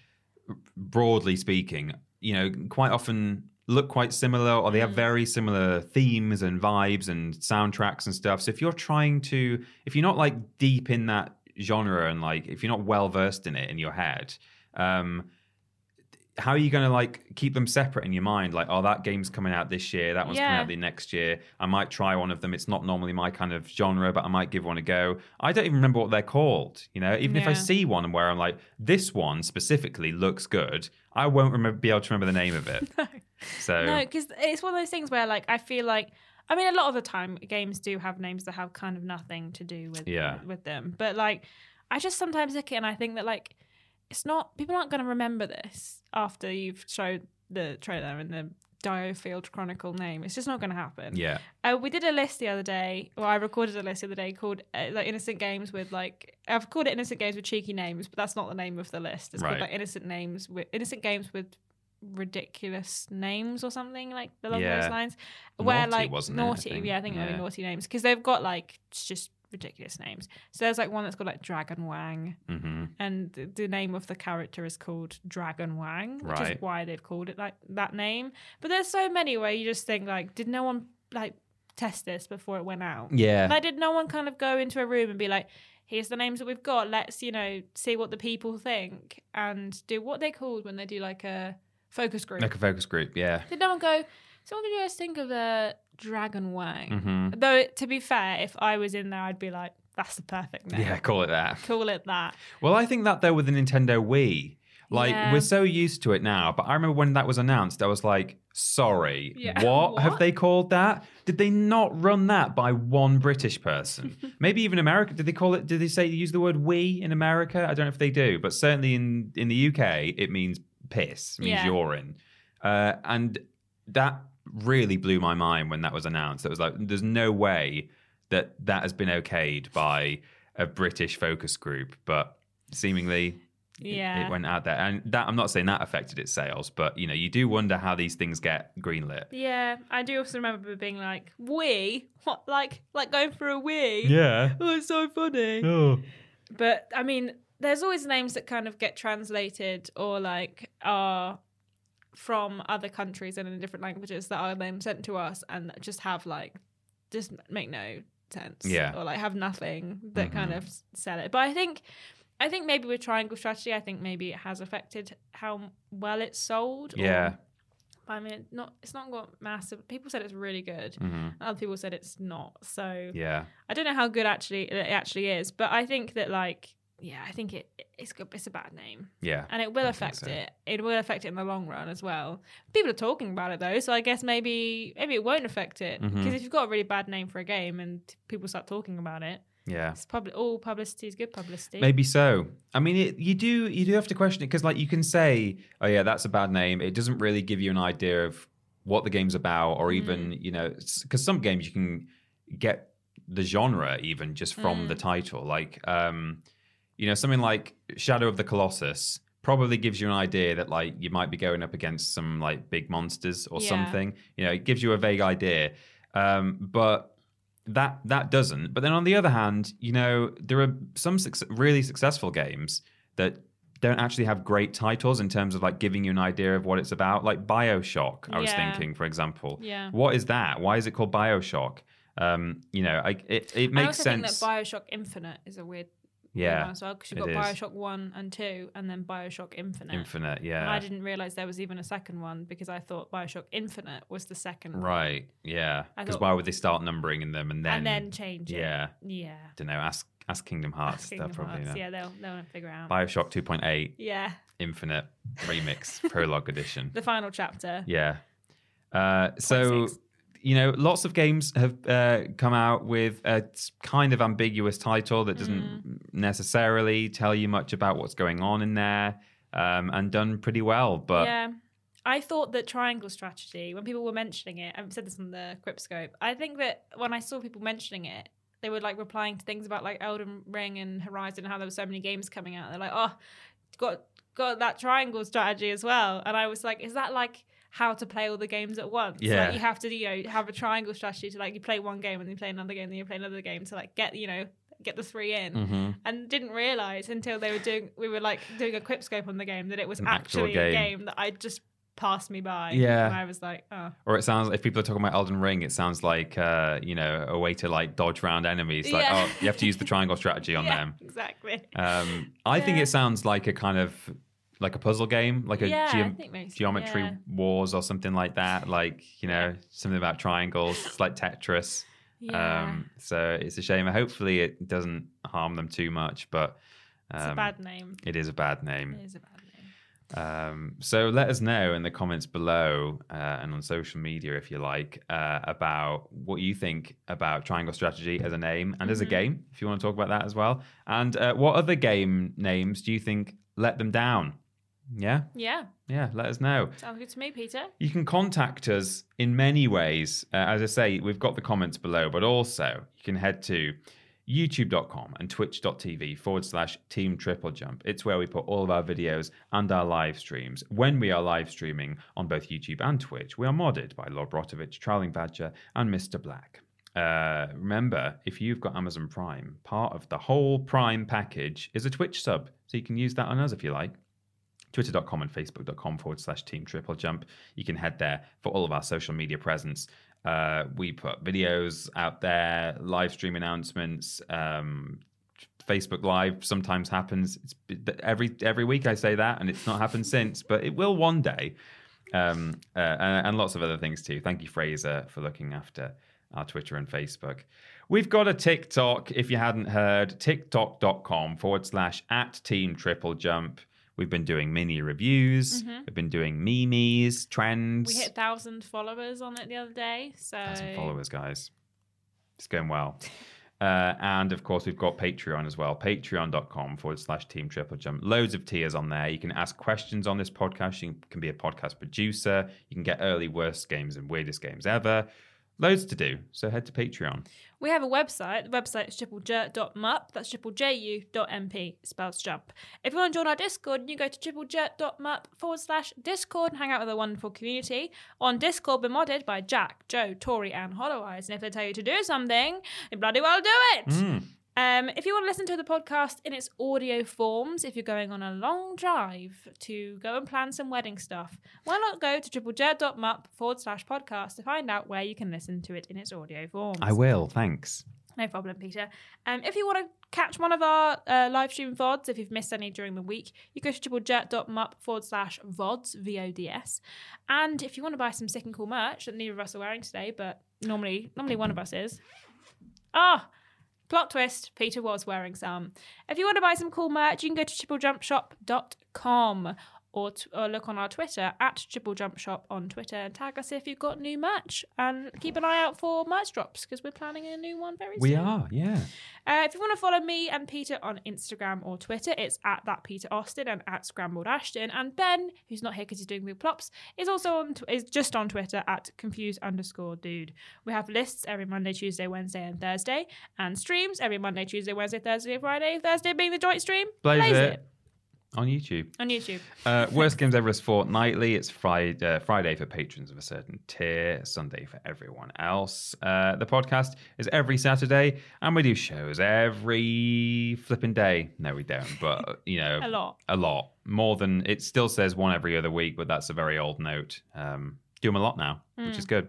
broadly speaking, you know, quite often look quite similar or they have very similar themes and vibes and soundtracks and stuff. So if you're trying to, if you're not like deep in that genre and like, if you're not well versed in it in your head, um, how are you going to like keep them separate in your mind? Like, oh, that game's coming out this year. That one's coming Yeah. out the next year. I might try one of them. It's not normally my kind of genre, but I might give one a go. I don't even remember what they're called. You know, even if I Yeah. see one where I'm like, this one specifically looks good, I won't remember, be able to remember the name of it. So No, because it's one of those things where, like, I feel like, I mean, a lot of the time, games do have names that have kind of nothing to do with Yeah. with them. But like, I just sometimes look at it and I think that like, it's not people aren't going to remember this after you've showed the trailer and the Diofield Chronicle name. It's just not going to happen. yeah, Uh, we did a list the other day, or I recorded a list the other day called uh, like Innocent Games with like I've called it Innocent Games with cheeky names, but that's not the name of the list. It's Right. called like Innocent Names with Innocent Games with ridiculous names or something like along Yeah. those lines. Where Naughty, like wasn't it, I naughty, think? yeah, I think it might be Yeah. naughty names because they've got like it's just ridiculous names. So there's like one that's called like Dragon Wang, hmm and the, the name of the character is called Dragon Wang, which Right. is why they've called it like that name. But there's so many where you just think like, did no one like test this before it went out? yeah, Like, did no one kind of go into a room and be like, here's the names that we've got. Let's, you know, see what the people think and do what they called when they do like a focus group. like a focus group. Yeah, Did no one go, so what did you guys think of the Dragon Wang? hmm Though, to be fair, if I was in there, I'd be like, that's the perfect name. yeah. Call it that. Call it that. Well, I think that though with the Nintendo Wii, like Yeah. we're so used to it now. But I remember when that was announced, I was like, "Sorry, Yeah. what, have What? they called that? Did they not run that by one British person? Maybe even America? Did they call it? Did they say use the word "we" in America? I don't know if they do, but certainly in in the U K, it means piss, it means Yeah. urine, uh, and that really blew my mind when that was announced. It was like, there's no way that that has been okayed by a British focus group, but seemingly it- Yeah. it went out there. And that I'm not saying that affected its sales, but you know, you do wonder how these things get greenlit. Yeah, I do also remember being like, "We what? Like, like going for a wee? Yeah. Oh, it's so funny." Oh. But I mean, there's always names that kind of get translated or like are from other countries and in different languages that are then sent to us and that just have like just make no sense. Yeah. Or like have nothing that Mm-hmm. kind of s- sell it. But I think. I think maybe with Triangle Strategy, I think maybe it has affected how well it's sold. or- Yeah. I mean, not it's not got massive. People said it's really good. hmm Other people said it's not. So Yeah. I don't know how good actually it actually is, but I think that like yeah, I think it it's good. It's a bad name, Yeah. and it will I affect think so. it. It will affect it in the long run as well. People are talking about it though, so I guess maybe maybe it won't affect it because Mhm. if you've got a really bad name for a game and people start talking about it, Yeah. It's probably all publicity is good publicity. Maybe so. I mean, it, you do you do have to question it because, like, you can say, "Oh yeah, that's a bad name." It doesn't really give you an idea of what the game's about, or even mm. you know, because some games you can get the genre even just from mm. the title. Like, um, you know, something like Shadow of the Colossus probably gives you an idea that, like, you might be going up against some like big monsters or yeah. something. You know, it gives you a vague idea, um, but. That that doesn't. But then on the other hand, you know, there are some su- really successful games that don't actually have great titles in terms of like giving you an idea of what it's about. Like BioShock, I yeah. was thinking, for example. Yeah. What is that? Why is it called BioShock? Um, you know, I, it it makes sense. I also think that BioShock Infinite is a weird yeah, as well, because you've got is. BioShock one and two, and then BioShock Infinite. Infinite, yeah. And I didn't realise there was even a second one because I thought BioShock Infinite was the second one. Right, yeah. Because why would they start numbering in them and then... And then change it. Yeah. Yeah. Don't know, ask ask Kingdom Hearts. Ask Kingdom probably Hearts, know. yeah, they'll, they'll figure it out. BioShock two point eight. Yeah. Infinite Remix Prologue Edition. The final chapter. Yeah. Uh, so... You know, lots of games have uh, come out with a kind of ambiguous title that doesn't mm. necessarily tell you much about what's going on in there, um, and done pretty well. But yeah, I thought that Triangle Strategy, when people were mentioning it, I've said this on the Cryptscope, I think that when I saw people mentioning it, they were like replying to things about like Elden Ring and Horizon, how there were so many games coming out. They're like, oh, got got that Triangle Strategy as well. And I was like, is that like how to play all the games at once? Yeah. Like you have to, you know, have a triangle strategy to like you play one game and then you play another game and then you play another game to like get, you know, get the three in. Mm-hmm. And didn't realise until they were doing, we were like doing a Quipscope on the game that it was An actually game. a game that I just passed me by. Yeah. And I was like, oh. Or it sounds, if people are talking about Elden Ring, it sounds like, uh, you know, a way to like dodge around enemies. Like, yeah. oh, you have to use the triangle strategy on yeah, them. Exactly. Um, I yeah. think it sounds like a kind of, like a puzzle game, like a yeah, geom- so, geometry yeah. wars or something like that. Like, you know, something about triangles. It's like Tetris. Yeah. Um, so it's a shame. Hopefully it doesn't harm them too much, but um, it's a bad name. It is a bad name. It is a bad name. Um, so let us know in the comments below uh, and on social media, if you like, uh, about what you think about Triangle Strategy as a name and mm-hmm. as a game, if you want to talk about that as well. And uh, what other game names do you think let them down? Yeah? Yeah. Yeah, let us know. Sounds good to me, Peter. You can contact us in many ways. Uh, as I say, we've got the comments below, but also you can head to youtube.com and twitch.tv forward slash team triple jump. It's where we put all of our videos and our live streams. When we are live streaming on both YouTube and Twitch, we are modded by Lord Brotovich, Trowling Badger, and Mister Black. Uh, remember, if you've got Amazon Prime, part of the whole Prime package is a Twitch sub, so you can use that on us if you like. Twitter.com and Facebook.com forward slash Team Triple Jump. You can head there for all of our social media presence. Uh, we put videos out there, live stream announcements. Um, Facebook Live sometimes happens. It's every every week I say that, and it's not happened since, but it will one day. Um, uh, and, and lots of other things too. Thank you, Fraser, for looking after our Twitter and Facebook. We've got a TikTok, if you hadn't heard, tiktok.com forward slash at Team Triple Jump. We've been doing mini reviews. Mm-hmm. We've been doing memes, trends. We hit one thousand followers on it the other day. So one thousand followers, guys. It's going well. uh, and, of course, we've got Patreon as well. Patreon.com forward slash Team Triple Jump. Loads of tiers on there. You can ask questions on this podcast. You can be a podcast producer. You can get early worst games and weirdest games ever. Loads to do. So head to Patreon. We have a website. The website is triple j dot m u p. That's triple J U dot M P. Spells jump. If you want to join our Discord, you go to triple j dot m u p forward slash Discord and hang out with a wonderful community. On Discord, we're modded by Jack, Joe, Tori, and Hollow Eyes. And if they tell you to do something, you bloody well do it. Mm. Um, if you want to listen to the podcast in its audio forms, if you're going on a long drive to go and plan some wedding stuff, why not go to triple j dot m u p forward slash podcast to find out where you can listen to it in its audio forms. I will, thanks. No problem, Peter. Um, if you want to catch one of our uh, live stream V O Ds, if you've missed any during the week, you go to triple j dot m u p forward slash V O Ds, V O D S. And if you want to buy some sick and cool merch that neither of us are wearing today, but normally normally one of us is. Ah! Oh, plot twist, Peter was wearing some. If you want to buy some cool merch, you can go to triple jump shop dot com or, t- or look on our Twitter at triple jump shop on Twitter and tag us if you've got new merch. And keep an eye out for merch drops because we're planning a new one very soon. We are, yeah. Uh, if you want to follow me and Peter on Instagram or Twitter, it's at that Peter Austin and at Scrambled Ashton. And Ben, who's not here because he's doing Big Plops, is also on is just on Twitter at confused underscore dude. We have lists every Monday, Tuesday, Wednesday, and Thursday, and streams every Monday, Tuesday, Wednesday, Thursday, Friday. Thursday being the joint stream. Blaze, Blaze it. it. On YouTube. On YouTube. Uh, Worst Games Ever is fortnightly. It's Friday, uh, Friday for patrons of a certain tier, Sunday for everyone else. Uh, the podcast is every Saturday, and we do shows every flipping day. No, we don't, but, you know. A lot. A lot. More than, it still says one every other week, but that's a very old note. Um, do them a lot now, mm. which is good.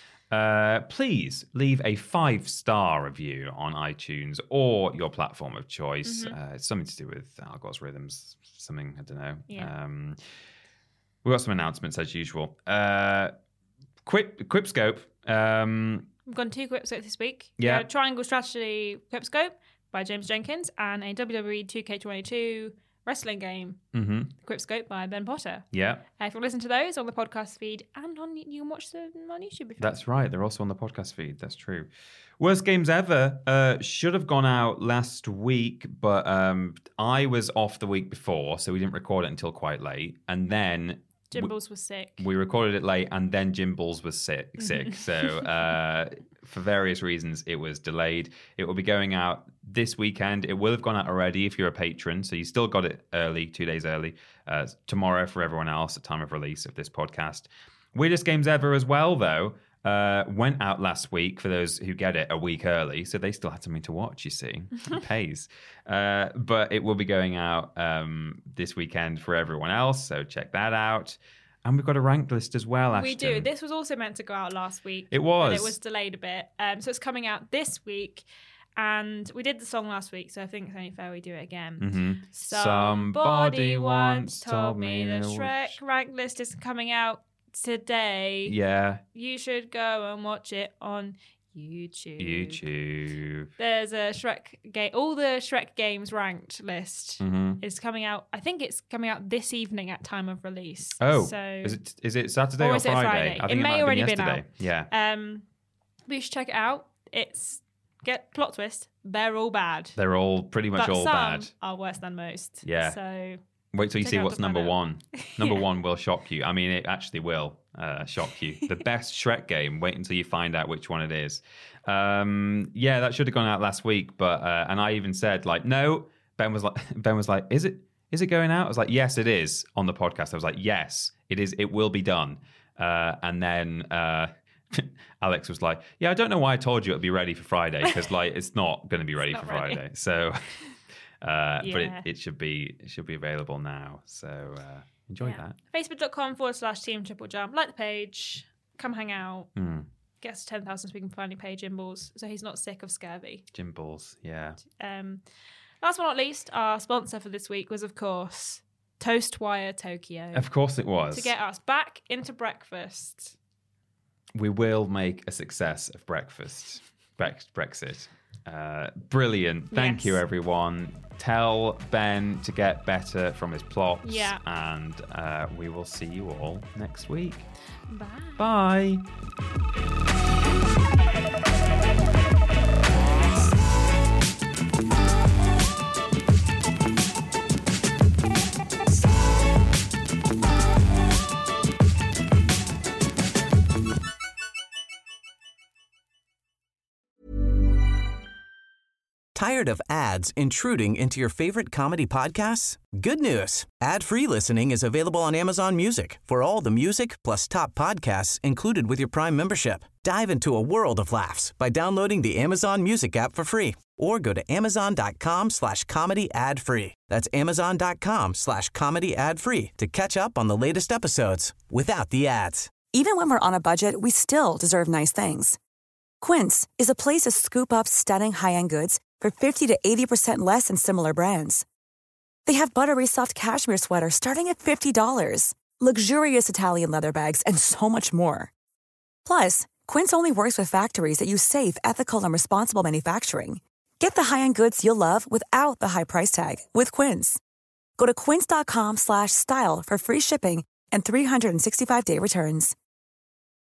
Uh, please leave a five-star review on iTunes or your platform of choice. Mm-hmm. Uh, it's something to do with algorithms, something, I don't know. Yeah. Um, we've got some announcements as usual. Uh, Quip, Quipscope. Um, We've gone two Quipscope this week. Yeah. We had Triangle Strategy Quipscope by James Jenkins and a W W E two K twenty-two wrestling game, mm-hmm. Quipscope by Ben Potter. Yeah. Uh, if you listen to those on the podcast feed and on you can watch them on YouTube. If That's right. They're also on the podcast feed. That's true. Worst Games Ever uh, should have gone out last week, but um, I was off the week before, so we didn't record it until quite late. And then Jimballs was sick. We recorded it late, and then Jimballs was sick. sick. So uh, for various reasons, it was delayed. It will be going out this weekend. It will have gone out already if you're a patron, so you still got it early, two days early. Uh, tomorrow for everyone else at time of release of this podcast. Weirdest Games Ever as well, though, uh, went out last week for those who get it a week early, so they still had something to watch, you see. It pays. Uh, but it will be going out um, this weekend for everyone else, so check that out. And we've got a ranked list as well, Ashton. We do. This was also meant to go out last week. It was. But it was delayed a bit. Um, so it's coming out this week. And we did the song last week, so I think it's only fair we do it again. Mm-hmm. Somebody once told me the Shrek ranked list is coming out today. Yeah. You should go and watch it on YouTube. YouTube. There's a Shrek game. All the Shrek games ranked list mm-hmm. is coming out. I think it's coming out this evening at time of release. Oh, so is it is it Saturday or, or is it Friday? Friday? I think it, it may might have already been been yesterday. out. Yeah. Um, but you should check it out. It's get plot twist. They're all bad. They're all pretty much but all some bad. Are worse than most. Yeah. So wait till you check see out what's to number find out. one. Number Yeah. one will shock you. I mean, it actually will uh, shock you. The best Shrek game. Wait until you find out which one it is. Um, yeah, that should have gone out last week, but uh, and I even said like, no. Ben was like, Ben was like, is it is it going out? I was like, yes, it is on the podcast. I was like, yes, it is. It will be done. Uh, and then uh, Alex was like, yeah, I don't know why I told you it'd be ready for Friday because like it's not going to be ready for not ready. Friday. So, uh, Yeah. but it, it should be it should be available now. So uh, enjoy Yeah. that. Facebook.com forward slash team triple jump. Like the page. Come hang out. Mm. Get us to ten thousand so we can finally pay Jimballs so he's not sick of scurvy. Jim Balls, yeah. Um, last but not least, our sponsor for this week was, of course, Toastwire Tokyo. Of course it was. To get us back into breakfast. We will make a success of breakfast. Brex- Brexit. Uh, brilliant. Thank Yes. you, everyone. Tell Ben to get better from his plots. Yeah. And uh, we will see you all next week. Bye. Bye. Tired of ads intruding into your favorite comedy podcasts? Good news. Ad-free listening is available on Amazon Music for all the music plus top podcasts included with your Prime membership. Dive into a world of laughs by downloading the Amazon Music app for free or go to amazon.com slash comedy ad free. That's amazon.com slash comedy ad free to catch up on the latest episodes without the ads. Even when we're on a budget, we still deserve nice things. Quince is a place to scoop up stunning high-end goods for fifty to eighty percent less than similar brands. They have buttery soft cashmere sweaters starting at fifty dollars, luxurious Italian leather bags, and so much more. Plus, Quince only works with factories that use safe, ethical, and responsible manufacturing. Get the high-end goods you'll love without the high price tag with Quince. Go to quince.com slash style for free shipping and three sixty-five day returns.